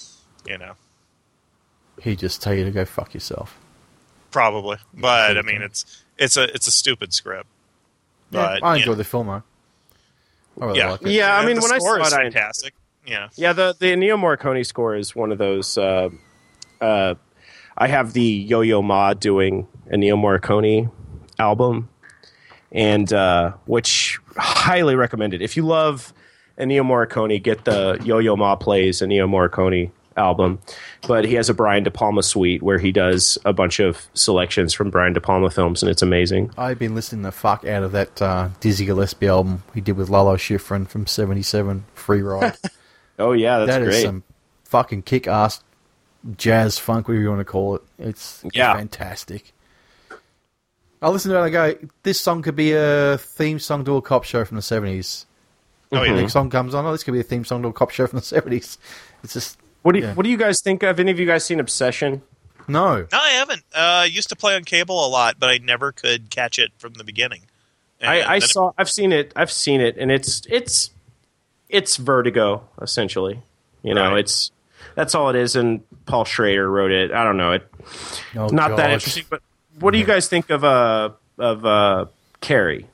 he'd just tell you to go fuck yourself. Probably, but I mean, it's a stupid script. But I enjoy the film though. I really like it. Yeah, I mean, when I saw it, fantastic. Yeah, the Ennio Morricone score is one of those. I have the Yo-Yo Ma doing Ennio Morricone album, and which highly recommended. If you love Ennio Morricone, get the Yo-Yo Ma Plays Ennio Morricone album. But he has a Brian De Palma suite where he does a bunch of selections from Brian De Palma films, and it's amazing. I've been listening the fuck out of that Dizzy Gillespie album he did with Lalo Schifrin from '77, Free Ride. Oh yeah, that's great. That is some fucking kick-ass jazz funk, whatever you want to call it. It's fantastic. I listen to it and I go, this song could be a theme song to a cop show from the 70s. Oh, yeah. The next song comes on, this could be a theme song to a cop show from the 70s. It's just... What do you guys think of? Any of you guys seen Obsession? No. No, I haven't. Used to play on cable a lot, but I never could catch it from the beginning. I've seen it, and it's Vertigo, essentially. That's all it is, and Paul Schrader wrote it. I don't know. That interesting, but what do you guys think of Carrie?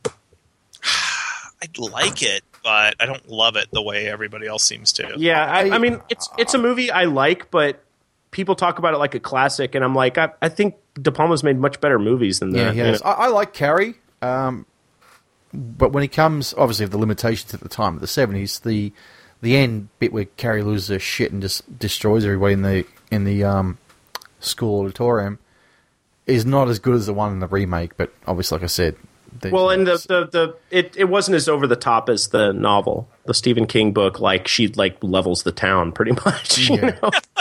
I'd like it, but I don't love it the way everybody else seems to. Yeah, I mean, it's a movie I like, but people talk about it like a classic, and I'm like, I think De Palma's made much better movies than that. Yeah, he has. I like Carrie, but when it comes, obviously, of the limitations at the time of the 70s, the end bit where Carrie loses her shit and just destroys everybody in the school auditorium is not as good as the one in the remake. But obviously, like I said, and it wasn't as over the top as the novel, the Stephen King book. Like she levels the town pretty much. Yeah.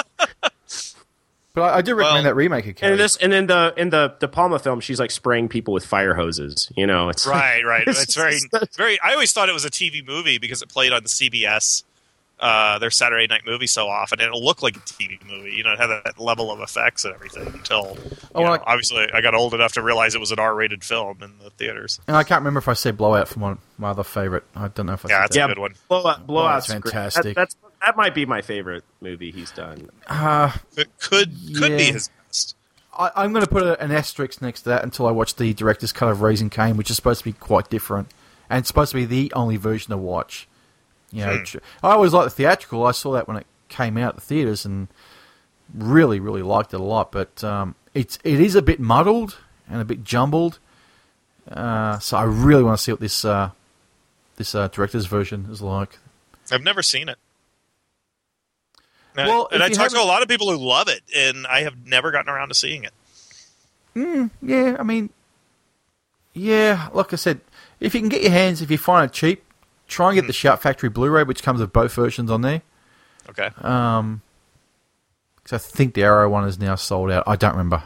But I do recommend that remake of Carrie. And in the De Palma film, she's like spraying people with fire hoses. It's right. It's very. I always thought it was a TV movie because it played on the CBS, their Saturday night movie so often, and it looked like a TV movie. It had that level of effects and everything until obviously I got old enough to realize it was an R-rated film in the theaters. And I can't remember if I said Blowout from my other favorite. I don't know if I said that's that. a good one. Blowout's fantastic. That might be my favorite movie he's done. It could be his best. I'm going to put an asterisk next to that until I watch the director's cut of Raising Cain, which is supposed to be quite different, and it's supposed to be the only version to watch. I always liked the theatrical. I saw that when it came out at the theaters and really, really liked it a lot. But it is a bit muddled and a bit jumbled. So I really want to see what this director's version is like. I've never seen it. Well, and I talk to a lot of people who love it, and I have never gotten around to seeing it. Yeah, I mean, like I said, if you can get your hands, if you find it cheap, try and get the Shout Factory Blu-ray, which comes with both versions on there. Okay. Because I think the Arrow one is now sold out. I don't remember.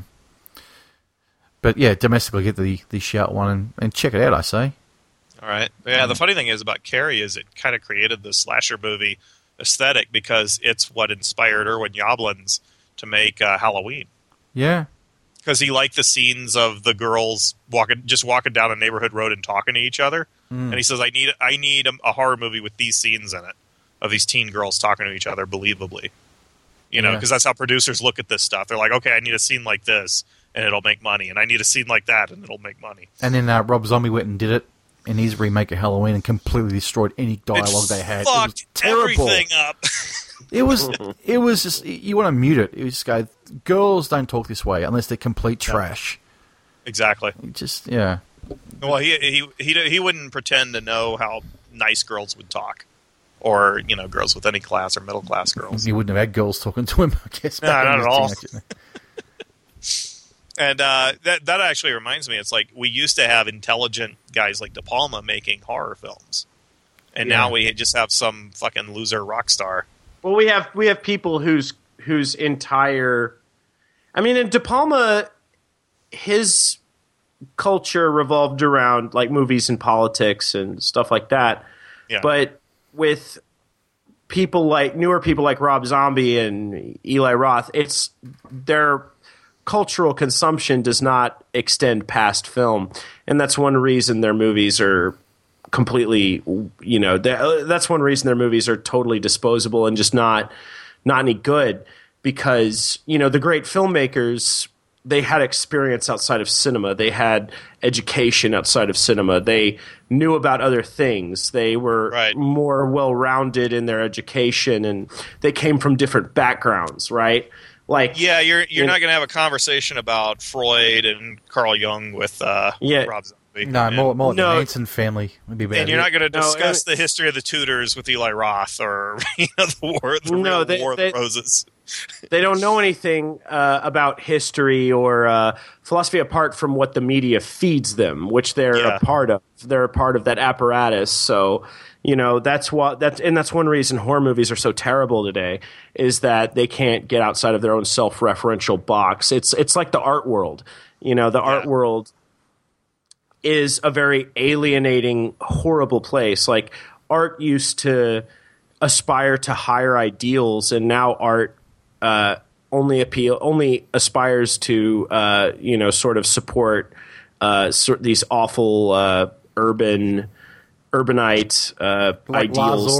But yeah, domestically get the Shout one and check it out, I say. All right. Yeah, the funny thing is about Carrie is it kind of created the slasher movie aesthetic because it's what inspired Irwin Yablans to make Halloween. Yeah. Because he liked the scenes of the girls walking down a neighborhood road and talking to each other. And he says, I need a horror movie with these scenes in it of these teen girls talking to each other believably. Because that's how producers look at this stuff. They're like, okay, I need a scene like this and it'll make money. And I need a scene like that and it'll make money. And then Rob Zombie went and did it in his remake of Halloween and completely destroyed any dialogue they had. Fucked it was terrible. Everything up. It was just, you want to mute it. It was just go, girls don't talk this way unless they're complete trash. Exactly. Just, yeah. Well, he wouldn't pretend to know how nice girls would talk, or girls with any class or middle class girls. He wouldn't have had girls talking to him, I guess. No, not at all. And that actually reminds me, it's like we used to have intelligent guys like De Palma making horror films, and now we just have some fucking loser rock star. Well, we have people whose entire, I mean, in De Palma, his culture revolved around like movies and politics and stuff like that. Yeah. But with newer people like Rob Zombie and Eli Roth, it's their cultural consumption does not extend past film, and that's one reason their movies are completely, that's one reason their movies are totally disposable and just not any good, because the great filmmakers, they had experience outside of cinema. They had education outside of cinema. They knew about other things. They were more well-rounded in their education, and they came from different backgrounds, right? Like, you're not going to have a conversation about Freud and Carl Jung with Rob Zombie. No, more the Manson family would be better. And you're not going to discuss the history of the Tudors with Eli Roth or the War of the Roses. They don't know anything about history or philosophy apart from what the media feeds them, which they're a part of. They're a part of that apparatus. So, that's one reason horror movies are so terrible today, is that they can't get outside of their own self-referential box. It's like the art world. The art world is a very alienating, horrible place. Like, art used to aspire to higher ideals, and now art only aspires to sort of support these awful urbanite ideals.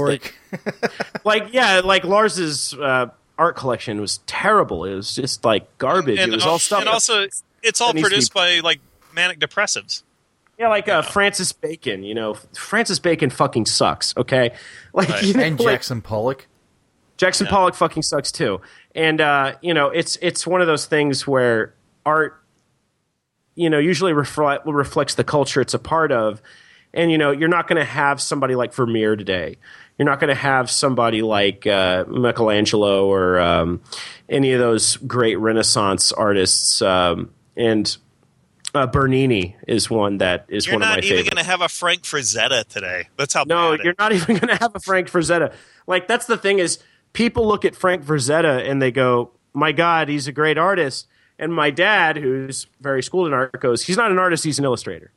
Like Lars's art collection was terrible. It was just like garbage. It was all stuff. And also, it's all produced by like manic depressives. Yeah, like Francis Bacon. Francis Bacon fucking sucks. Okay, and Jackson Pollock. Jackson Pollock fucking sucks too. And it's one of those things where art, usually reflects the culture it's a part of. And you're not going to have somebody like Vermeer today. You're not going to have somebody like Michelangelo or any of those great Renaissance artists. And Bernini is one that is one of my favorites. You're not even going to have a Frank Frazetta today. That's how bad you're not even going to have a Frank Frazetta. Like, that's the thing is, people look at Frank Frazetta and they go, my God, he's a great artist. And my dad, who's very schooled in art, goes, he's not an artist, he's an illustrator.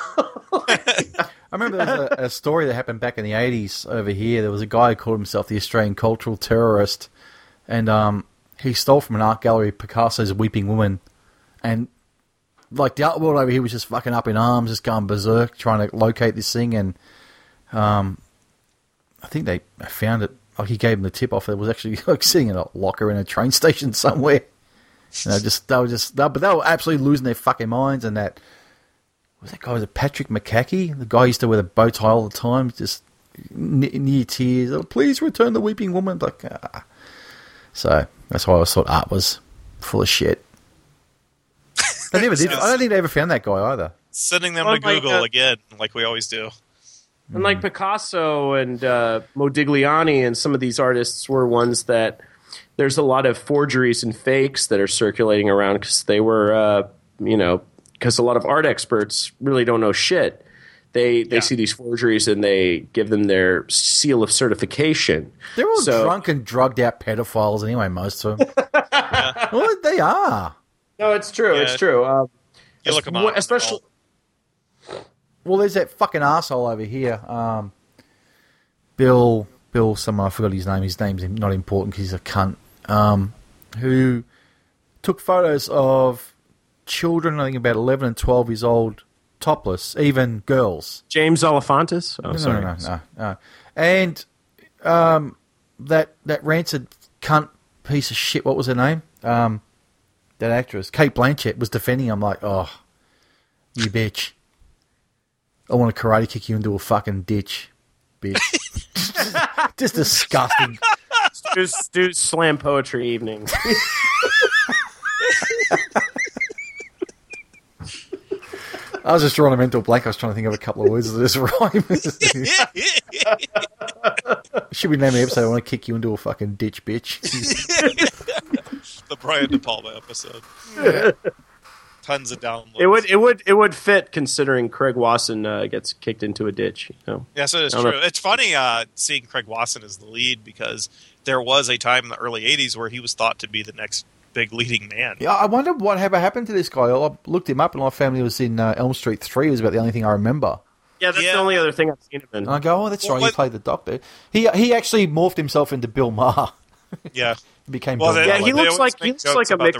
I remember there was a story that happened back in the 80s over here. There was a guy who called himself the Australian Cultural Terrorist. And he stole from an art gallery Picasso's Weeping Woman. And like the art world over here was just fucking up in arms, just going berserk, trying to locate this thing. And I think they found it. Like, he gave him the tip off. It was actually like sitting in a locker in a train station somewhere. But they were absolutely losing their fucking minds. And that guy, was it Patrick McCackey? The guy used to wear the bow tie all the time, just near tears. Oh, please return the Weeping Woman. Like, so that's why I always thought art was full of shit. They never did. I don't think they ever found that guy either. Sending them to Google again, like we always do. And like Picasso and Modigliani and some of these artists were ones that there's a lot of forgeries and fakes that are circulating around because they were, because a lot of art experts really don't know shit. They see these forgeries and they give them their seal of certification. They're all drunk and drugged out pedophiles anyway, most of them. Well, they are. No, it's true. Yeah. It's true. You look them up. Especially. Well, there's that fucking asshole over here, Bill, someone, I forgot his name. His name's not important because he's a cunt, who took photos of children, I think about 11 and 12 years old, topless, even girls. James Alefantis? Oh, no, sorry. No. And that rancid cunt piece of shit, what was her name? That actress, Cate Blanchett, was defending him like, oh, you bitch. I want to karate kick you into a fucking ditch, bitch. Just disgusting. do slam poetry evening. I was just drawing a mental blank. I was trying to think of a couple of words of this rhyme. Should we name the episode? I want to kick you into a fucking ditch, bitch. The Brian De Palma episode. Yeah. Tons of downloads. It would fit considering Craig Wasson gets kicked into a ditch. You know? Yes, it is true. It's funny seeing Craig Wasson as the lead because there was a time in the early '80s where he was thought to be the next big leading man. Yeah, I wonder what ever happened to this guy. I looked him up and I found he was in Elm Street 3. It was about the only thing I remember. Yeah, that's the only other thing I've seen him in. And I go, oh, that's right, he played the doctor. He actually morphed himself into Bill Maher. Yeah. He became Bill Maher. Yeah, he looks like a mix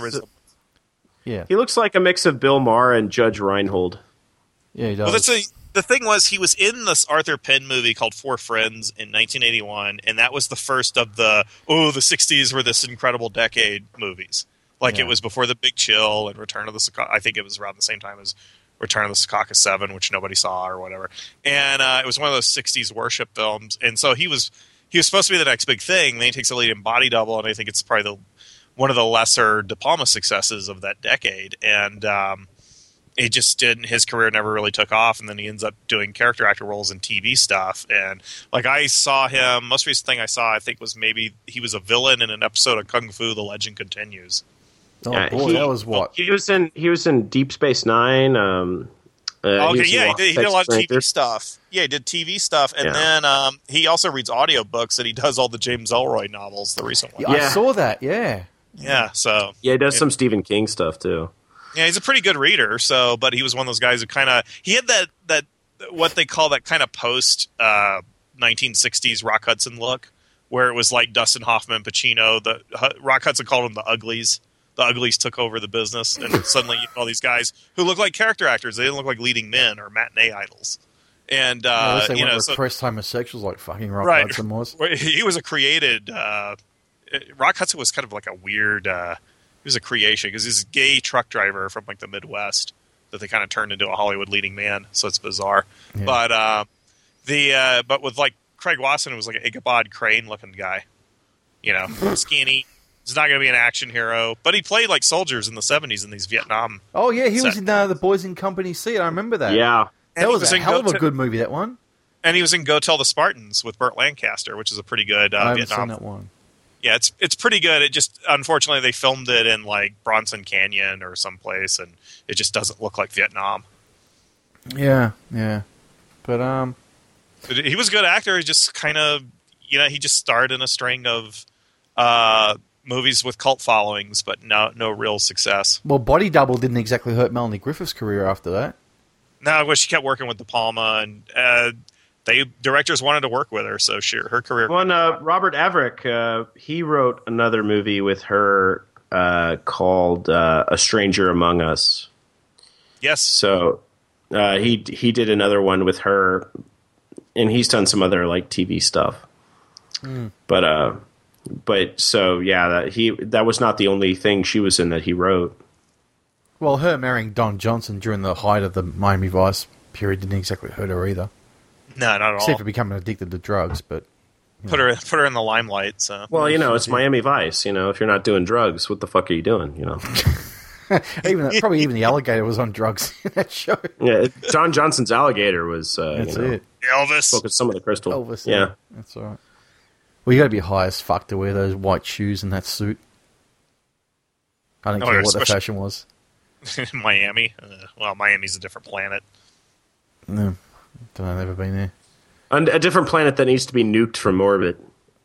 He looks like a mix of Bill Maher and Judge Reinhold. Yeah, he does. Well, the thing was, he was in this Arthur Penn movie called Four Friends in 1981, and that was the first of the 60s were this incredible decade movies. Like, It was before The Big Chill and Return of the Secaucus. I think it was around the same time as Return of the Secaucus 7, which nobody saw or whatever. And it was one of those 60s worship films. And so he was supposed to be the next big thing. Then he takes a lead in Body Double, and I think it's probably one of the lesser De Palma successes of that decade. And it just didn't. His career never really took off, and then he ends up doing character actor roles in TV stuff. And like I saw him, most recent thing I saw, I think was maybe he was a villain in an episode of Kung Fu: The Legend Continues. Oh boy, that was what he was in Deep Space Nine. He did a lot of TV stuff. Yeah, he did TV stuff, and then he also reads audiobooks, and he does all the James Ellroy novels, the recent ones. Yeah, I saw that. Yeah. So he does some Stephen King stuff too. Yeah, he's a pretty good reader. So, but he was one of those guys who he had that what they call that kind of post 1960s Rock Hudson look, where it was like Dustin Hoffman, Pacino. Rock Hudson called them the Uglies. The Uglies took over the business, and suddenly you all these guys who look like character actors. They didn't look like leading men or matinee idols. And repressed homosexuals like fucking Rock Hudson was. He was a created. Rock Hudson was kind of like a weird. He was a creation because he's a gay truck driver from like the Midwest that they kind of turned into a Hollywood leading man. So it's bizarre. Yeah. But with like Craig Wasson, it was like an Ichabod Crane looking guy. You know, skinny. He's not going to be an action hero, but he played like soldiers in the 70s in these Vietnam. Oh yeah, he was in The Boys in Company C. I remember that. Yeah, that was a hell of a good movie. That one. And he was in Go Tell the Spartans with Burt Lancaster, which is a pretty good I haven't Vietnam. seen that one. Yeah, it's pretty good. It just unfortunately they filmed it in like Bronson Canyon or someplace, and it just doesn't look like Vietnam. Yeah, but he was a good actor. He just kind of he just starred in a string of movies with cult followings, but no real success. Well, Body Double didn't exactly hurt Melanie Griffith's career after that. No, she kept working with De Palma, and directors wanted to work with her, so her career. Robert Averick, he wrote another movie with her called A Stranger Among Us. Yes. So he did another one with her, and he's done some other like TV stuff. But so yeah, that was not the only thing she was in that he wrote. Well, her marrying Don Johnson during the height of the Miami Vice period didn't exactly hurt her either. No, not at all. Except for becoming addicted to drugs, but put her in the limelight. So it's Miami Vice. If you're not doing drugs, what the fuck are you doing? Probably even the alligator was on drugs in that show. Yeah, Don Johnson's alligator was. That's it. Elvis. Focused some of the crystal. Elvis. Yeah, that's all right. Well, you got to be high as fuck to wear those white shoes and that suit. I don't care what the fashion was. Miami. Miami's a different planet. No, I've never been there. A different planet that needs to be nuked from orbit.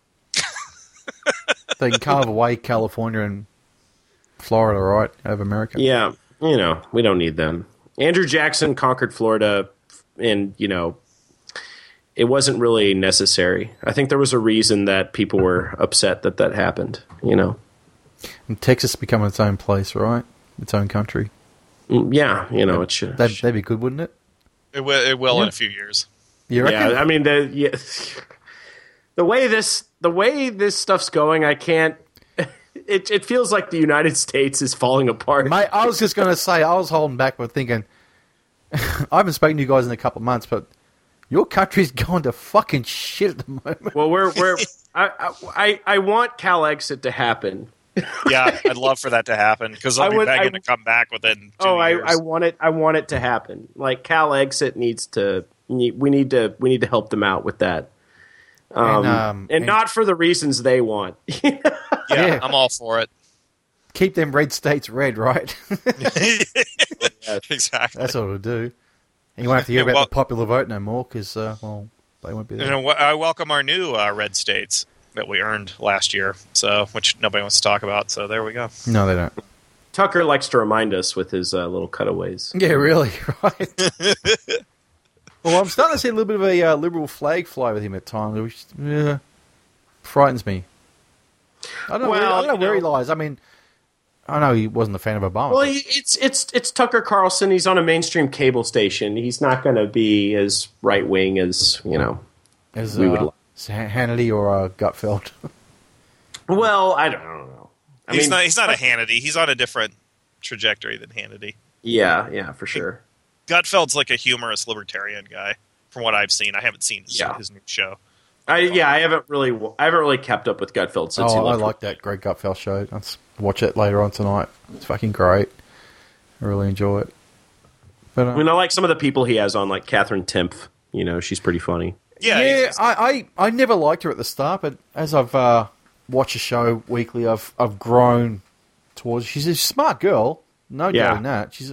They can carve away California and Florida, right, out of America. Yeah, we don't need them. Andrew Jackson conquered Florida, and it wasn't really necessary. I think there was a reason that people were upset that happened. And Texas becoming its own place, right? Its own country. Yeah, it should. That'd be good, wouldn't it? It will in a few years. You reckon? Yeah, I mean, the way this stuff's going, I can't. It feels like the United States is falling apart. Mate, I was just going to say, I was holding back, but thinking, I haven't spoken to you guys in a couple of months, but Your country's going to fucking shit at the moment. Well, I want Cal exit to happen. Yeah, I'd love for that to happen because I'll be begging to come back within 2 years. I want it to happen. Like Cal exit needs to. We need to help them out with that. And not for the reasons they want. Yeah, I'm all for it. Keep them red states red, right? Exactly. That's what it'll do. And you won't have to hear about the popular vote no more because, they won't be there. I welcome our new red states that we earned last year, which nobody wants to talk about. So there we go. No, they don't. Tucker likes to remind us with his little cutaways. Yeah, really, right? Well, I'm starting to see a little bit of a liberal flag fly with him at times, which frightens me. I don't know where he lies. I mean, I know he wasn't a fan of Obama. Well, it's Tucker Carlson. He's on a mainstream cable station. He's not going to be as right wing as as we would like. Hannity or Gutfeld. Well, I don't know. He's not a Hannity. He's on a different trajectory than Hannity. Yeah, for sure. Gutfeld's like a humorous libertarian guy, from what I've seen. I haven't seen his new show. I haven't really kept up with Gutfeld since he left. I like that Greg Gutfeld show. Let's watch it later on tonight. It's fucking great. I really enjoy it. But I like some of the people he has on, like Catherine Timpf. She's pretty funny. Yeah. I never liked her at the start, but as I've watched the show weekly, I've grown towards. She's a smart girl, no doubt in that. She's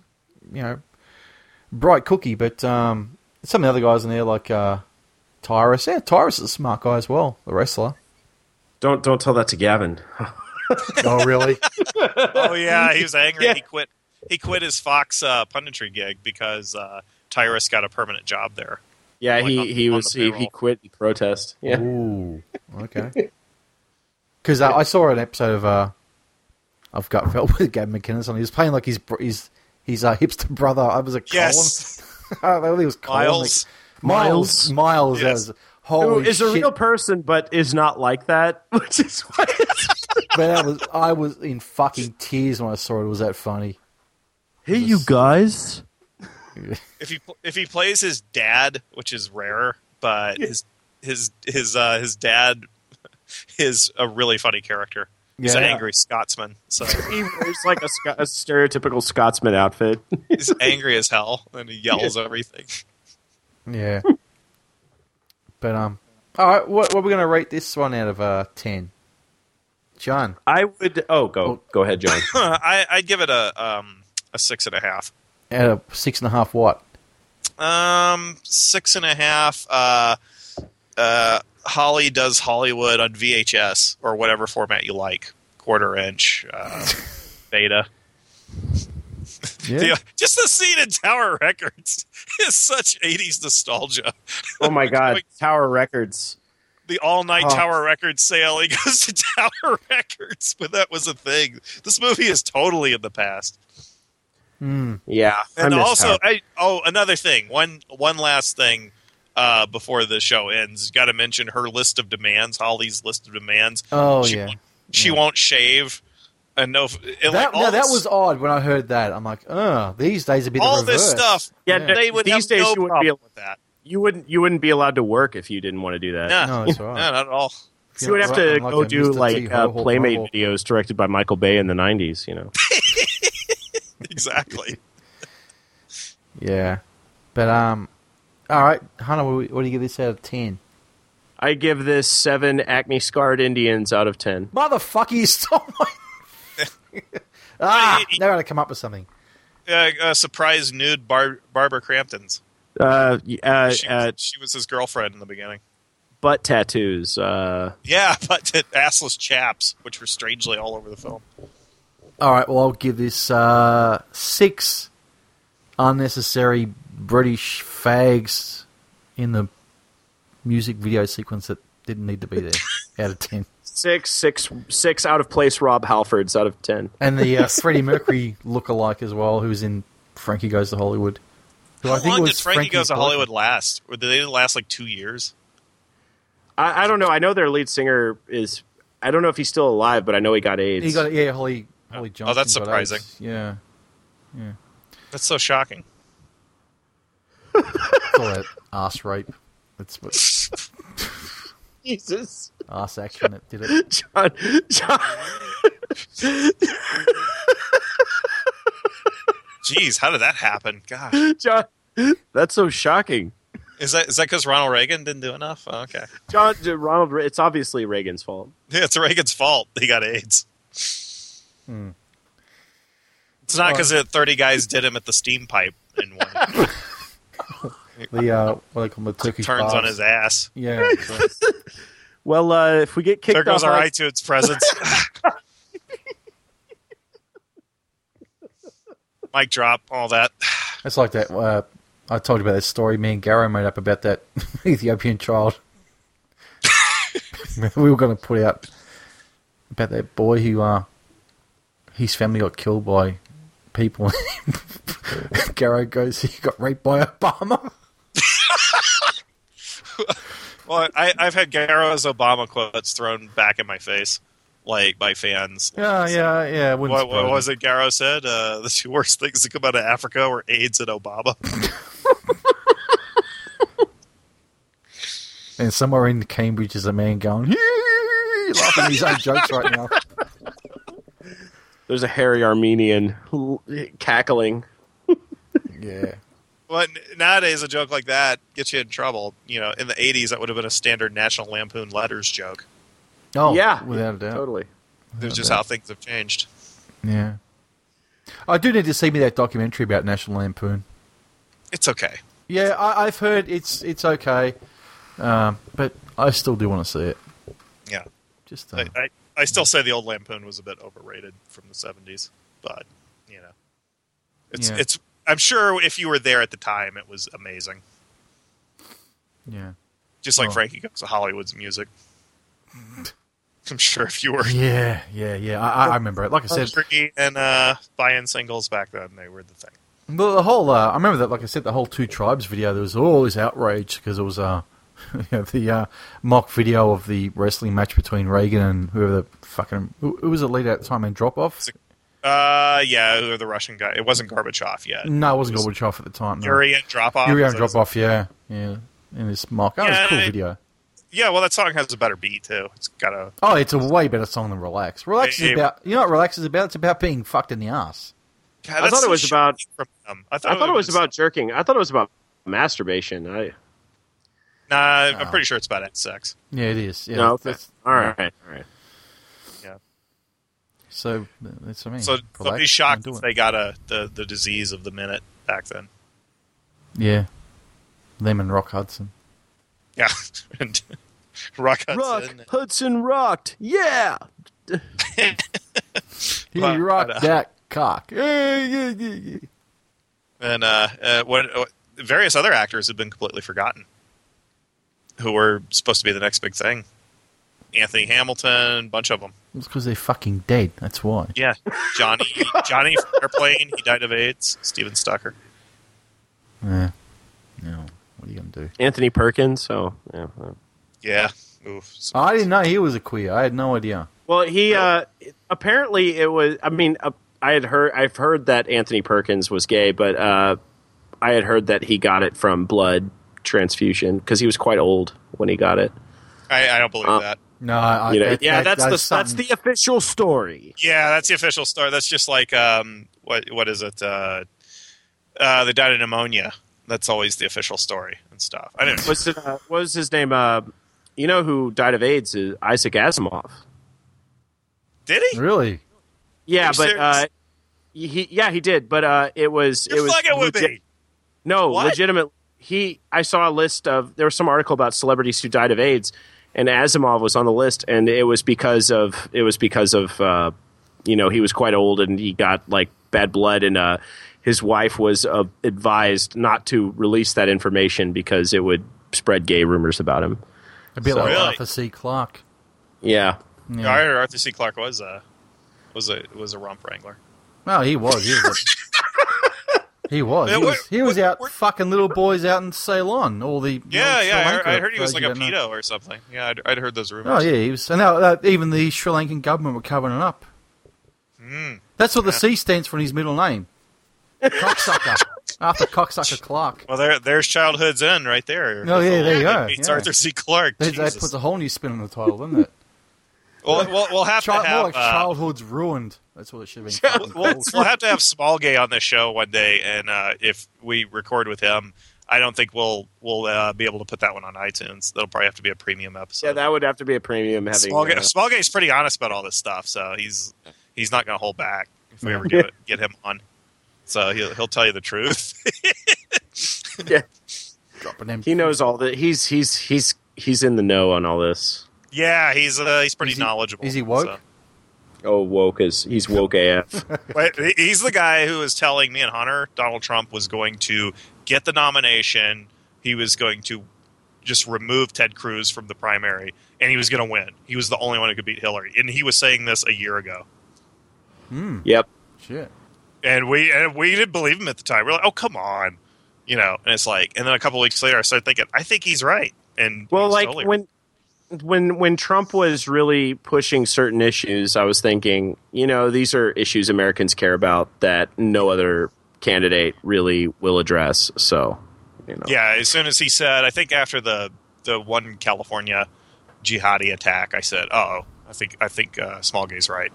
bright cookie, but some of the other guys in there like Tyrus. Yeah, Tyrus is a smart guy as well, the wrestler. Don't tell that to Gavin. Oh, really? Oh, yeah, he was angry. Yeah. He quit his Fox punditry gig because Tyrus got a permanent job there. Yeah, he quit in protest. Yeah. Ooh, okay. Because I saw an episode of Gutfeld with Gavin McInnes on. He was playing like his hipster brother. I was like, yes. Colin. I think it was Colin. Miles. Yes. That was holy is shit. a real person, but is not like that. Which is why But I was in fucking tears when I saw it. It was that funny. Hey, you guys. If he plays his dad, which is rare, but his dad is a really funny character. He's an angry Scotsman. So he wears like a stereotypical Scotsman outfit. He's angry as hell and he yells everything. Yeah. But all right, what are we going to rate this one out of 10? John, I would. Go ahead, John. I'd give it a 6.5. Out of 6.5 what? 6.5. Holly does Hollywood on VHS or whatever format you like, 1/4 inch, beta. Yeah. Just the scene in Tower Records is such 80s nostalgia. Oh my god, Tower Records. The all-night Tower Records sale. He goes to Tower Records, but that was a thing. This movie is totally in the past. Yeah, and also, another thing. One last thing before the show ends. Got to mention her list of demands. Holly's list of demands. Oh, she won't shave. And that was odd when I heard that. I'm like, these days it'd be the reverse. All this stuff. Yeah, they would these have days no you problem with that. You wouldn't be allowed to work if you didn't want to do that. No, that's all right. No, not at all. You would have to go do like Playmate videos directed by Michael Bay in the 90s. Exactly. Yeah, but all right, Hunter, what do you give this out of 10? I give this 7 acne-scarred Indians out of 10. Motherfucker, you stole my... they're going to come up with something. Surprise nude Barbara Crampton's. She was his girlfriend in the beginning. Butt tattoos. Yeah, assless chaps, which were strangely all over the film. All right, well, I'll give this 6 unnecessary British fags in the music video sequence that didn't need to be there out of 10. 6 out of place Rob Halfords out of 10. And the Freddie Mercury lookalike as well, who's in Frankie Goes to Hollywood. How long did Frankie Goes to Hollywood last? Or did they last like 2 years? I don't know. I know their lead singer is... I don't know if he's still alive, but I know he got AIDS. He got Holly Johnson. Oh, that's surprising. Yeah. That's so shocking. Call that ass rape. That's what. Jesus. Ass action that did it. John. Jeez, how did that happen? God. John, that's so shocking. Is that because Ronald Reagan didn't do enough? Oh, okay. Ronald, it's obviously Reagan's fault. Yeah, it's Reagan's fault. He got AIDS. It's not because 30 guys did him at the steam pipe in one. What they call the Turkish turns bars. on his ass. Yeah. Well, if we get kicked There goes off, our iTunes presence. Mic drop, all that. It's like that. I told you about that story me and Garrow made up about that Ethiopian child. We were going to put out about that boy who his family got killed by people. Garrow goes, he got raped by Obama. Well, I've had Garrow's Obama quotes thrown back in my face, like by fans. Yeah. What was it Garrow said? The two worst things that come out of Africa were AIDS and Obama. And somewhere in Cambridge is a man going, laughing at his own jokes right now. There's a hairy Armenian cackling. Yeah. Well, nowadays a joke like that gets you in trouble. You know, in the 80s, that would have been a standard National Lampoon Letters joke. Oh, yeah, without a doubt. Totally. It's just how things have changed. Yeah. I do need to see me that documentary about National Lampoon. It's okay. Yeah, I've heard it's okay, but I still do want to see it. Yeah. Just I still say the old Lampoon was a bit overrated from the 70s, but you know, it's. I'm sure if you were there at the time, it was amazing. Yeah. Just like Frankie Goes to Hollywood's music. I'm sure if you were... Yeah. I remember it. Like I said... And buy-in singles back then, they were the thing. Well, the whole... I remember that, like I said, the whole Two Tribes video, there was all this outrage because it was the mock video of the wrestling match between Reagan and whoever the fucking... Who was the leader at the time in Drop-Off? Yeah, the Russian guy. It wasn't Gorbachev yet. No, it wasn't Gorbachev at the time. No. Yuri and Drop-Off. Yuri and Drop-Off, yeah. In this mock. That was a cool video. Yeah, well, that song has a better beat, too. It's got a... Oh, it's a way better song than Relax. Relax is about... You know what Relax is about? It's about being fucked in the ass. God, I thought it was about... I thought it was about jerking. I thought it was about masturbation. I'm pretty sure it's about sex. Yeah, it is. Yeah, no, all right. Yeah. So that's what I mean. So they'll be shocked if they got the disease of the minute back then. Yeah. Them and Rock Hudson. Yeah. And Rock Hudson. Hudson rocked. Yeah. He rocked that cock. Yeah. And what various other actors have been completely forgotten who were supposed to be the next big thing. Anthony Hamilton, bunch of them. It's because they're fucking dead. That's why. Yeah, Johnny from Airplane, he died of AIDS. Steven Stucker. Yeah. No. What are you gonna do? Anthony Perkins. So yeah. Yeah. Oof. I didn't know he was a queer. I had no idea. Well, he apparently it was. I mean, I've heard that Anthony Perkins was gay, but I had heard that he got it from blood transfusion because he was quite old when he got it. I don't believe that. No, that's the official story. Yeah, that's the official story. That's just like what is it? They died of pneumonia. That's always the official story and stuff. I didn't. What was his name? You know who died of AIDS? Is Isaac Asimov. Did he really? Yeah, but he did. But it was No, what? legitimate. I saw a list of there was some article about celebrities who died of AIDS, and Asimov was on the list, and it was because of he was quite old and he got like bad blood, and his wife was advised not to release that information because it would spread gay rumors about him. A bit like Arthur C. Clarke. Yeah. I heard Arthur C. Clarke was a rump wrangler. Well, he was. He was out fucking little boys out in Ceylon. All the I heard he was like a pedo or something. Yeah, I'd heard those rumors. Oh yeah, he was. And even the Sri Lankan government were covering it up. That's what the C stands for in his middle name. Cocksucker. After Cocksucker Clark. Well, there's Childhood's End right there. Oh, yeah, there you go. Meets Arthur C. Clarke. That puts a whole new spin on the title, doesn't it? We'll have to have... More like Childhood's Ruined. That's what it should have been. We'll have to have Small Gay on the show one day, and if we record with him, I don't think we'll be able to put that one on iTunes. That'll probably have to be a premium episode. Yeah, that would have to be a premium. Small Gay's pretty honest about all this stuff, so he's not going to hold back if we ever get him on. So he'll tell you the truth. Yeah, he knows all that. He's in the know on all this. Yeah, he's pretty knowledgeable. Is he woke? So. Oh, he's woke AF. Wait, he's the guy who was telling me and Hunter Donald Trump was going to get the nomination. He was going to just remove Ted Cruz from the primary, and he was going to win. He was the only one who could beat Hillary, and he was saying this a year ago. Yep. Shit. And we didn't believe him at the time. We're like, oh, come on. And it's like, and then a couple of weeks later, I started thinking, I think he's right. And well, like totally when Trump was really pushing certain issues, I was thinking, these are issues Americans care about that no other candidate really will address. So, yeah. As soon as he said, I think after the one California jihadi attack, I said, I think Small Gay's right.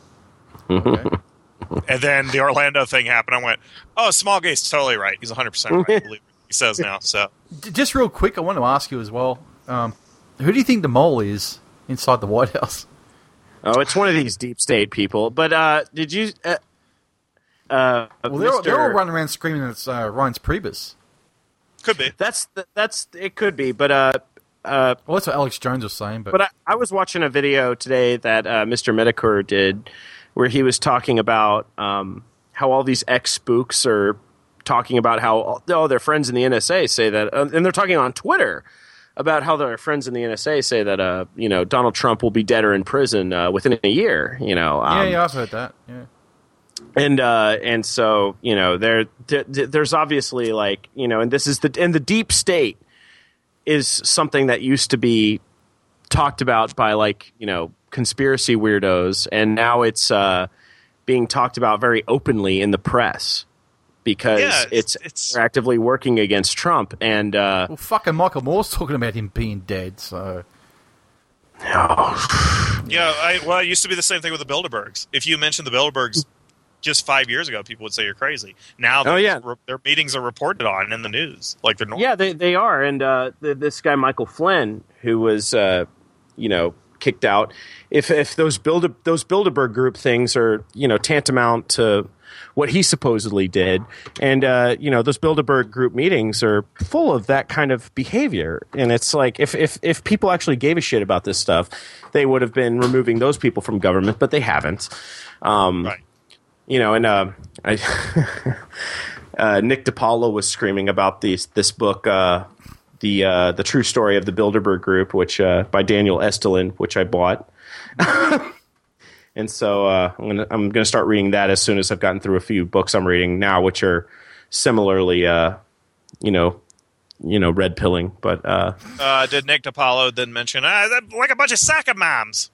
Okay. And then the Orlando thing happened. I went, oh, Small Gay's totally right. He's 100% right. I believe what he says now. So, just real quick, I want to ask you as well. Who do you think the mole is inside the White House? Oh, it's one of these deep state people. But did you? They're all running around screaming that it's Reince Priebus. Could be. That's it. Could be, but well, that's what Alex Jones was saying. But I was watching a video today that Mr. Medicare did, where he was talking about how all these ex-spooks are talking about how their friends in the NSA say that, and they're talking on Twitter about how their friends in the NSA say that Donald Trump will be dead or in prison within a year. Yeah, I've heard that. Yeah. And so there's obviously and this is the deep state is something that used to be talked about by conspiracy weirdos, and now it's being talked about very openly in the press because it's actively working against Trump. And well, fucking Michael Moore's talking about him being dead. So it used to be the same thing with the Bilderbergs. If you mentioned the Bilderbergs just 5 years ago, people would say you're crazy. Now, their meetings are reported on in the news, like they're normal. Yeah, they are. And this guy Michael Flynn, who was kicked out, if those Bilderberg group things are tantamount to what he supposedly did, and those Bilderberg group meetings are full of that kind of behavior, and it's like if people actually gave a shit about this stuff, they would have been removing those people from government, but they haven't. Right. And Nick DiPaolo was screaming about this book, the true story of the Bilderberg Group, which by Daniel Estulin, which I bought. And so I'm gonna start reading that as soon as I've gotten through a few books I'm reading now, which are similarly, red pilling. But did Nick DiPaolo then mention like a bunch of soccer moms?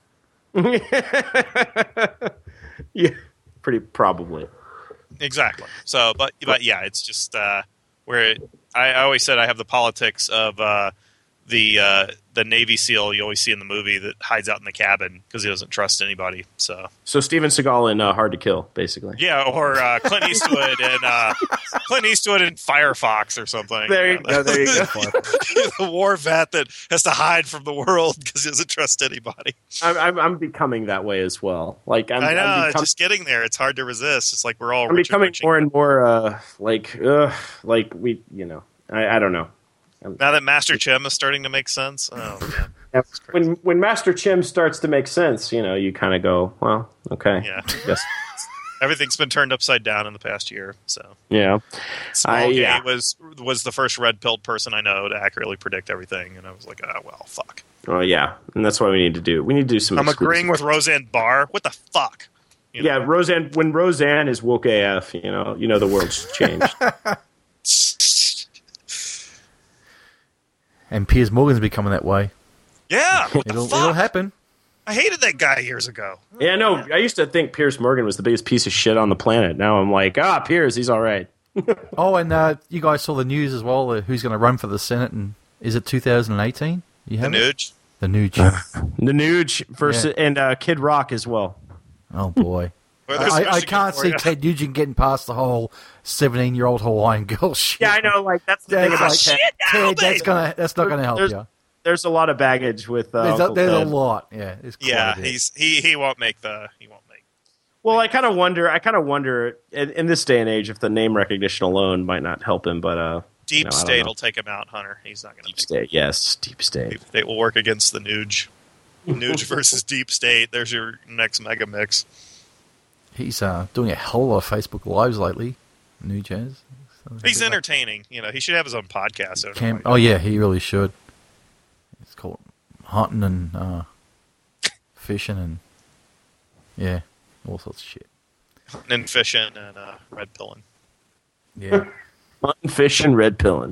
Yeah, pretty probably. Exactly. So, but yeah, it's just where I always said I have the politics of the Navy SEAL you always see in the movie that hides out in the cabin because he doesn't trust anybody. So Steven Seagal in Hard to Kill, basically. Yeah, or Clint Eastwood and Firefox or something. There you go. The war vet that has to hide from the world because he doesn't trust anybody. I'm becoming that way as well. I know, just getting there. It's hard to resist. It's like we're all. I'm becoming more and more I don't know. Now that Master Chim is starting to make sense. Oh, man. When Master Chim starts to make sense, you kind of go, well, okay. Yeah. Yes. Everything's been turned upside down in the past year. So yeah, Small Gay was the first red-pilled person I know to accurately predict everything, and I was like, oh well, fuck. Oh yeah, and that's what we need to do. We need to do some. I'm agreeing with Roseanne Barr. What the fuck? Yeah, Roseanne. When Roseanne is woke AF, the world's changed. And Piers Morgan's becoming that way. Yeah, it'll happen. I hated that guy years ago. Yeah, no, I used to think Piers Morgan was the biggest piece of shit on the planet. Now I'm like, Piers, he's all right. Oh, and you guys saw the news as well. Who's going to run for the Senate? And is it 2018? You have the Nuge. The Nuge. The Nuge versus and Kid Rock as well. Oh boy. I can't see Ted Nugent getting past the whole 17-year-old Hawaiian girl shit. Yeah, I know. Like that's the thing about Ted. That's not going to help you. There's a lot of baggage with. There's a lot. Yeah. He won't make the. He won't make. Well, I kind of wonder in this day and age if the name recognition alone might not help him, but Deep State will take him out, Hunter. He's not going to. Deep State, yes, Deep State. Deep State will work against the Nuge. Nuge versus Deep State. There's your next mega mix. He's doing a hell of a lot of Facebook Lives lately. Nuge has. He's entertaining. You know, he should have his own podcast. Oh yeah, he really should. It's called hunting and fishing and all sorts of shit. Hunting and fishing and red pilling. Yeah. Hunting, fishing, red pilling.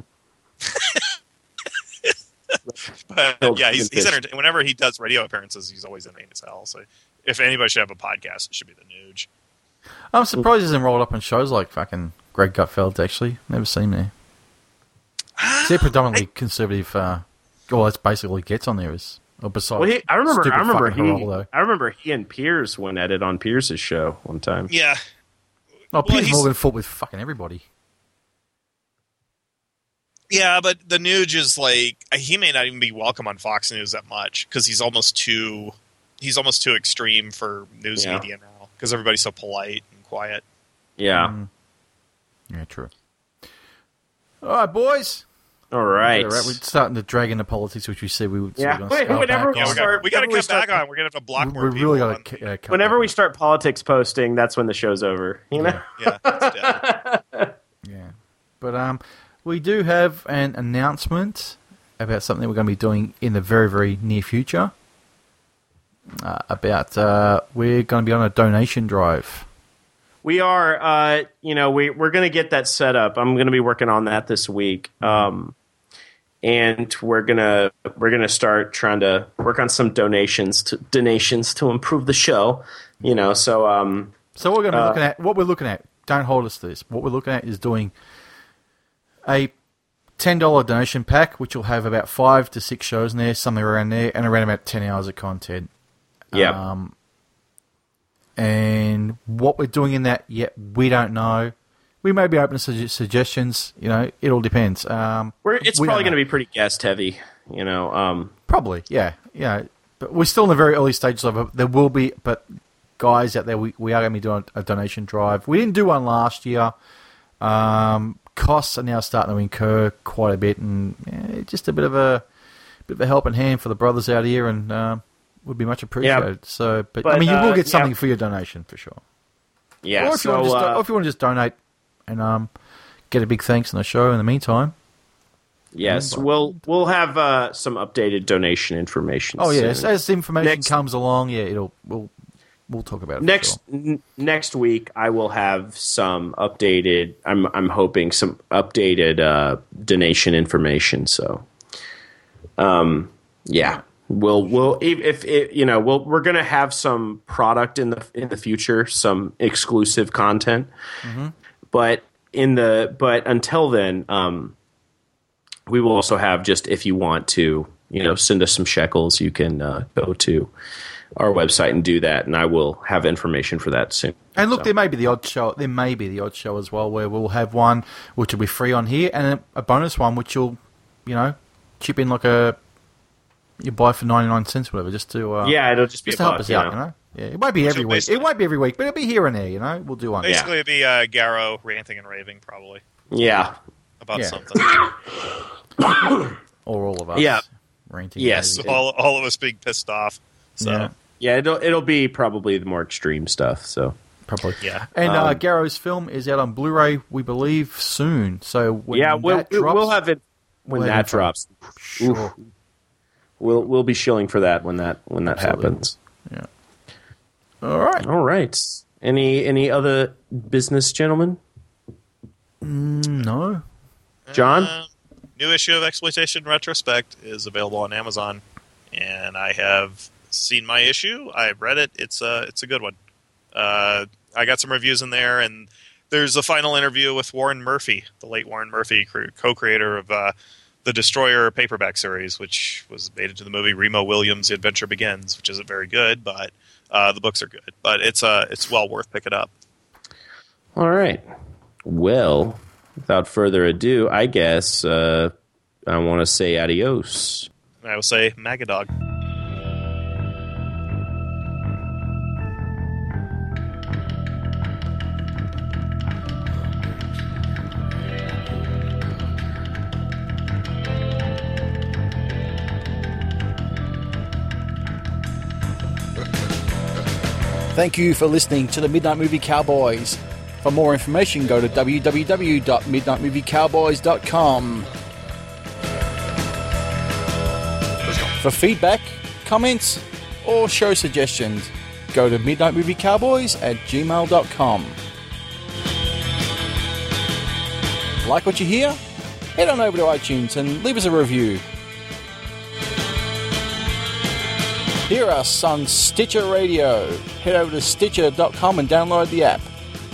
But yeah, he's entertaining. Whenever he does radio appearances, he's always entertaining as hell. So if anybody should have a podcast, it should be the Nuge. I'm surprised he's enrolled up on shows like fucking Greg Gutfeld, actually. Never seen him there. They're predominantly conservative. That's basically all he gets on there is. Besides, well, I remember he and Piers went at it on Piers's show one time. Yeah. Oh, Piers Morgan fought with fucking everybody. Yeah, but the Nuge is like he may not even be welcome on Fox News that much because he's almost too extreme for news media now because everybody's so polite and quiet. Yeah. Yeah, true. All right, boys. All right. We're starting to drag into politics, which we said we would. Yeah. We got to cut back on. We're going to have to block more people. Really got to. Whenever we start politics posting, that's when the show's over. You know. Yeah. It's dead. Yeah, but we do have an announcement about something we're going to be doing in the very, very near future. We're going to be on a donation drive. We are, we're going to get that set up. I'm going to be working on that this week, and we're gonna start trying to work on some donations to improve the show. You know, so we're going to be looking at. Don't hold us to this. What we're looking at is doing a $10 donation pack, which will have about 5 to 6 shows in there, something around there, and around about 10 hours of content. Yeah. And what we're doing in that, we don't know. We may be open to suggestions. You know, it all depends. It's probably going to be pretty guest heavy. You know, probably, yeah. But we're still in the very early stages of it. There will be, but guys out there, we are going to be doing a donation drive. We didn't do one last year. Costs are now starting to incur quite a bit, and just a bit of a helping hand for the brothers out here, and would be much appreciated. Yeah. So, but I mean, you will get something for your donation for sure. Yeah. Or if you want to just donate and get a big thanks on the show in the meantime. Yes, we'll have some updated donation information. Oh yes, as information comes along, we'll talk about it. Next week, I will have some updated. I'm hoping some updated donation information. So, yeah. We're gonna have some product in the future, some exclusive content, but until then, we will also have just if you want to, send us some shekels, you can go to our website and do that, and I will have information for that soon. And look, there may be the odd show. There may be the odd show as well where we'll have one which will be free on here, and a bonus one which you'll, chip in like you buy for 99 cents, whatever, just to it'll just be to help us out, Yeah, it won't be every week. It won't be every week, but it'll be here and there. We'll do one. Basically, it'll be Garrow ranting and raving, probably. Yeah, about something. Or all of us. Ranting. Yes, all of us being pissed off. So it'll be probably the more extreme stuff. So probably And Garrow's film is out on Blu-ray, we believe, soon. So when we'll have it when that drops. Sure. We'll be shilling for that when that happens. Yeah. All right. Any other business, gentlemen? No. John? New issue of Exploitation Retrospect is available on Amazon, and I have seen my issue. I've read it. It's a good one. I got some reviews in there, and There's a final interview with Warren Murphy, the late Warren Murphy, co-creator of the Destroyer paperback series, which was made into the movie Remo Williams' The Adventure Begins, which isn't very good, but the books are good. But it's well worth picking up. All right. Well, without further ado, I guess I want to say adios. I will say Magadog. Thank you for listening to the Midnight Movie Cowboys. For more information, go to www.midnightmoviecowboys.com. For feedback, comments, or show suggestions, go to midnightmoviecowboys@gmail.com. Like what you hear? Head on over to iTunes and leave us a review. Hear us on Stitcher Radio. Head over to Stitcher.com and download the app.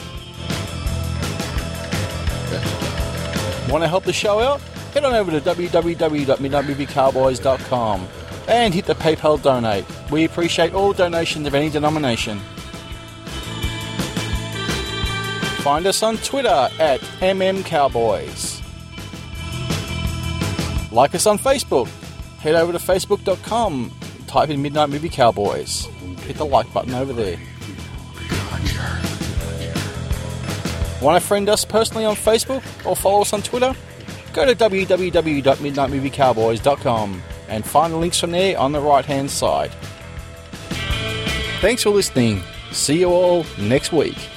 Want to help the show out? Head on over to www.midnightmoviecowboys.com and hit the PayPal donate. We appreciate all donations of any denomination. Find us on Twitter at MMCowboys. Like us on Facebook. Head over to facebook.com. Type in Midnight Movie Cowboys. Hit the like button over there. Want to friend us personally on Facebook or follow us on Twitter? Go to www.midnightmoviecowboys.com and find the links from there on the right hand side. Thanks for listening. See you all next week.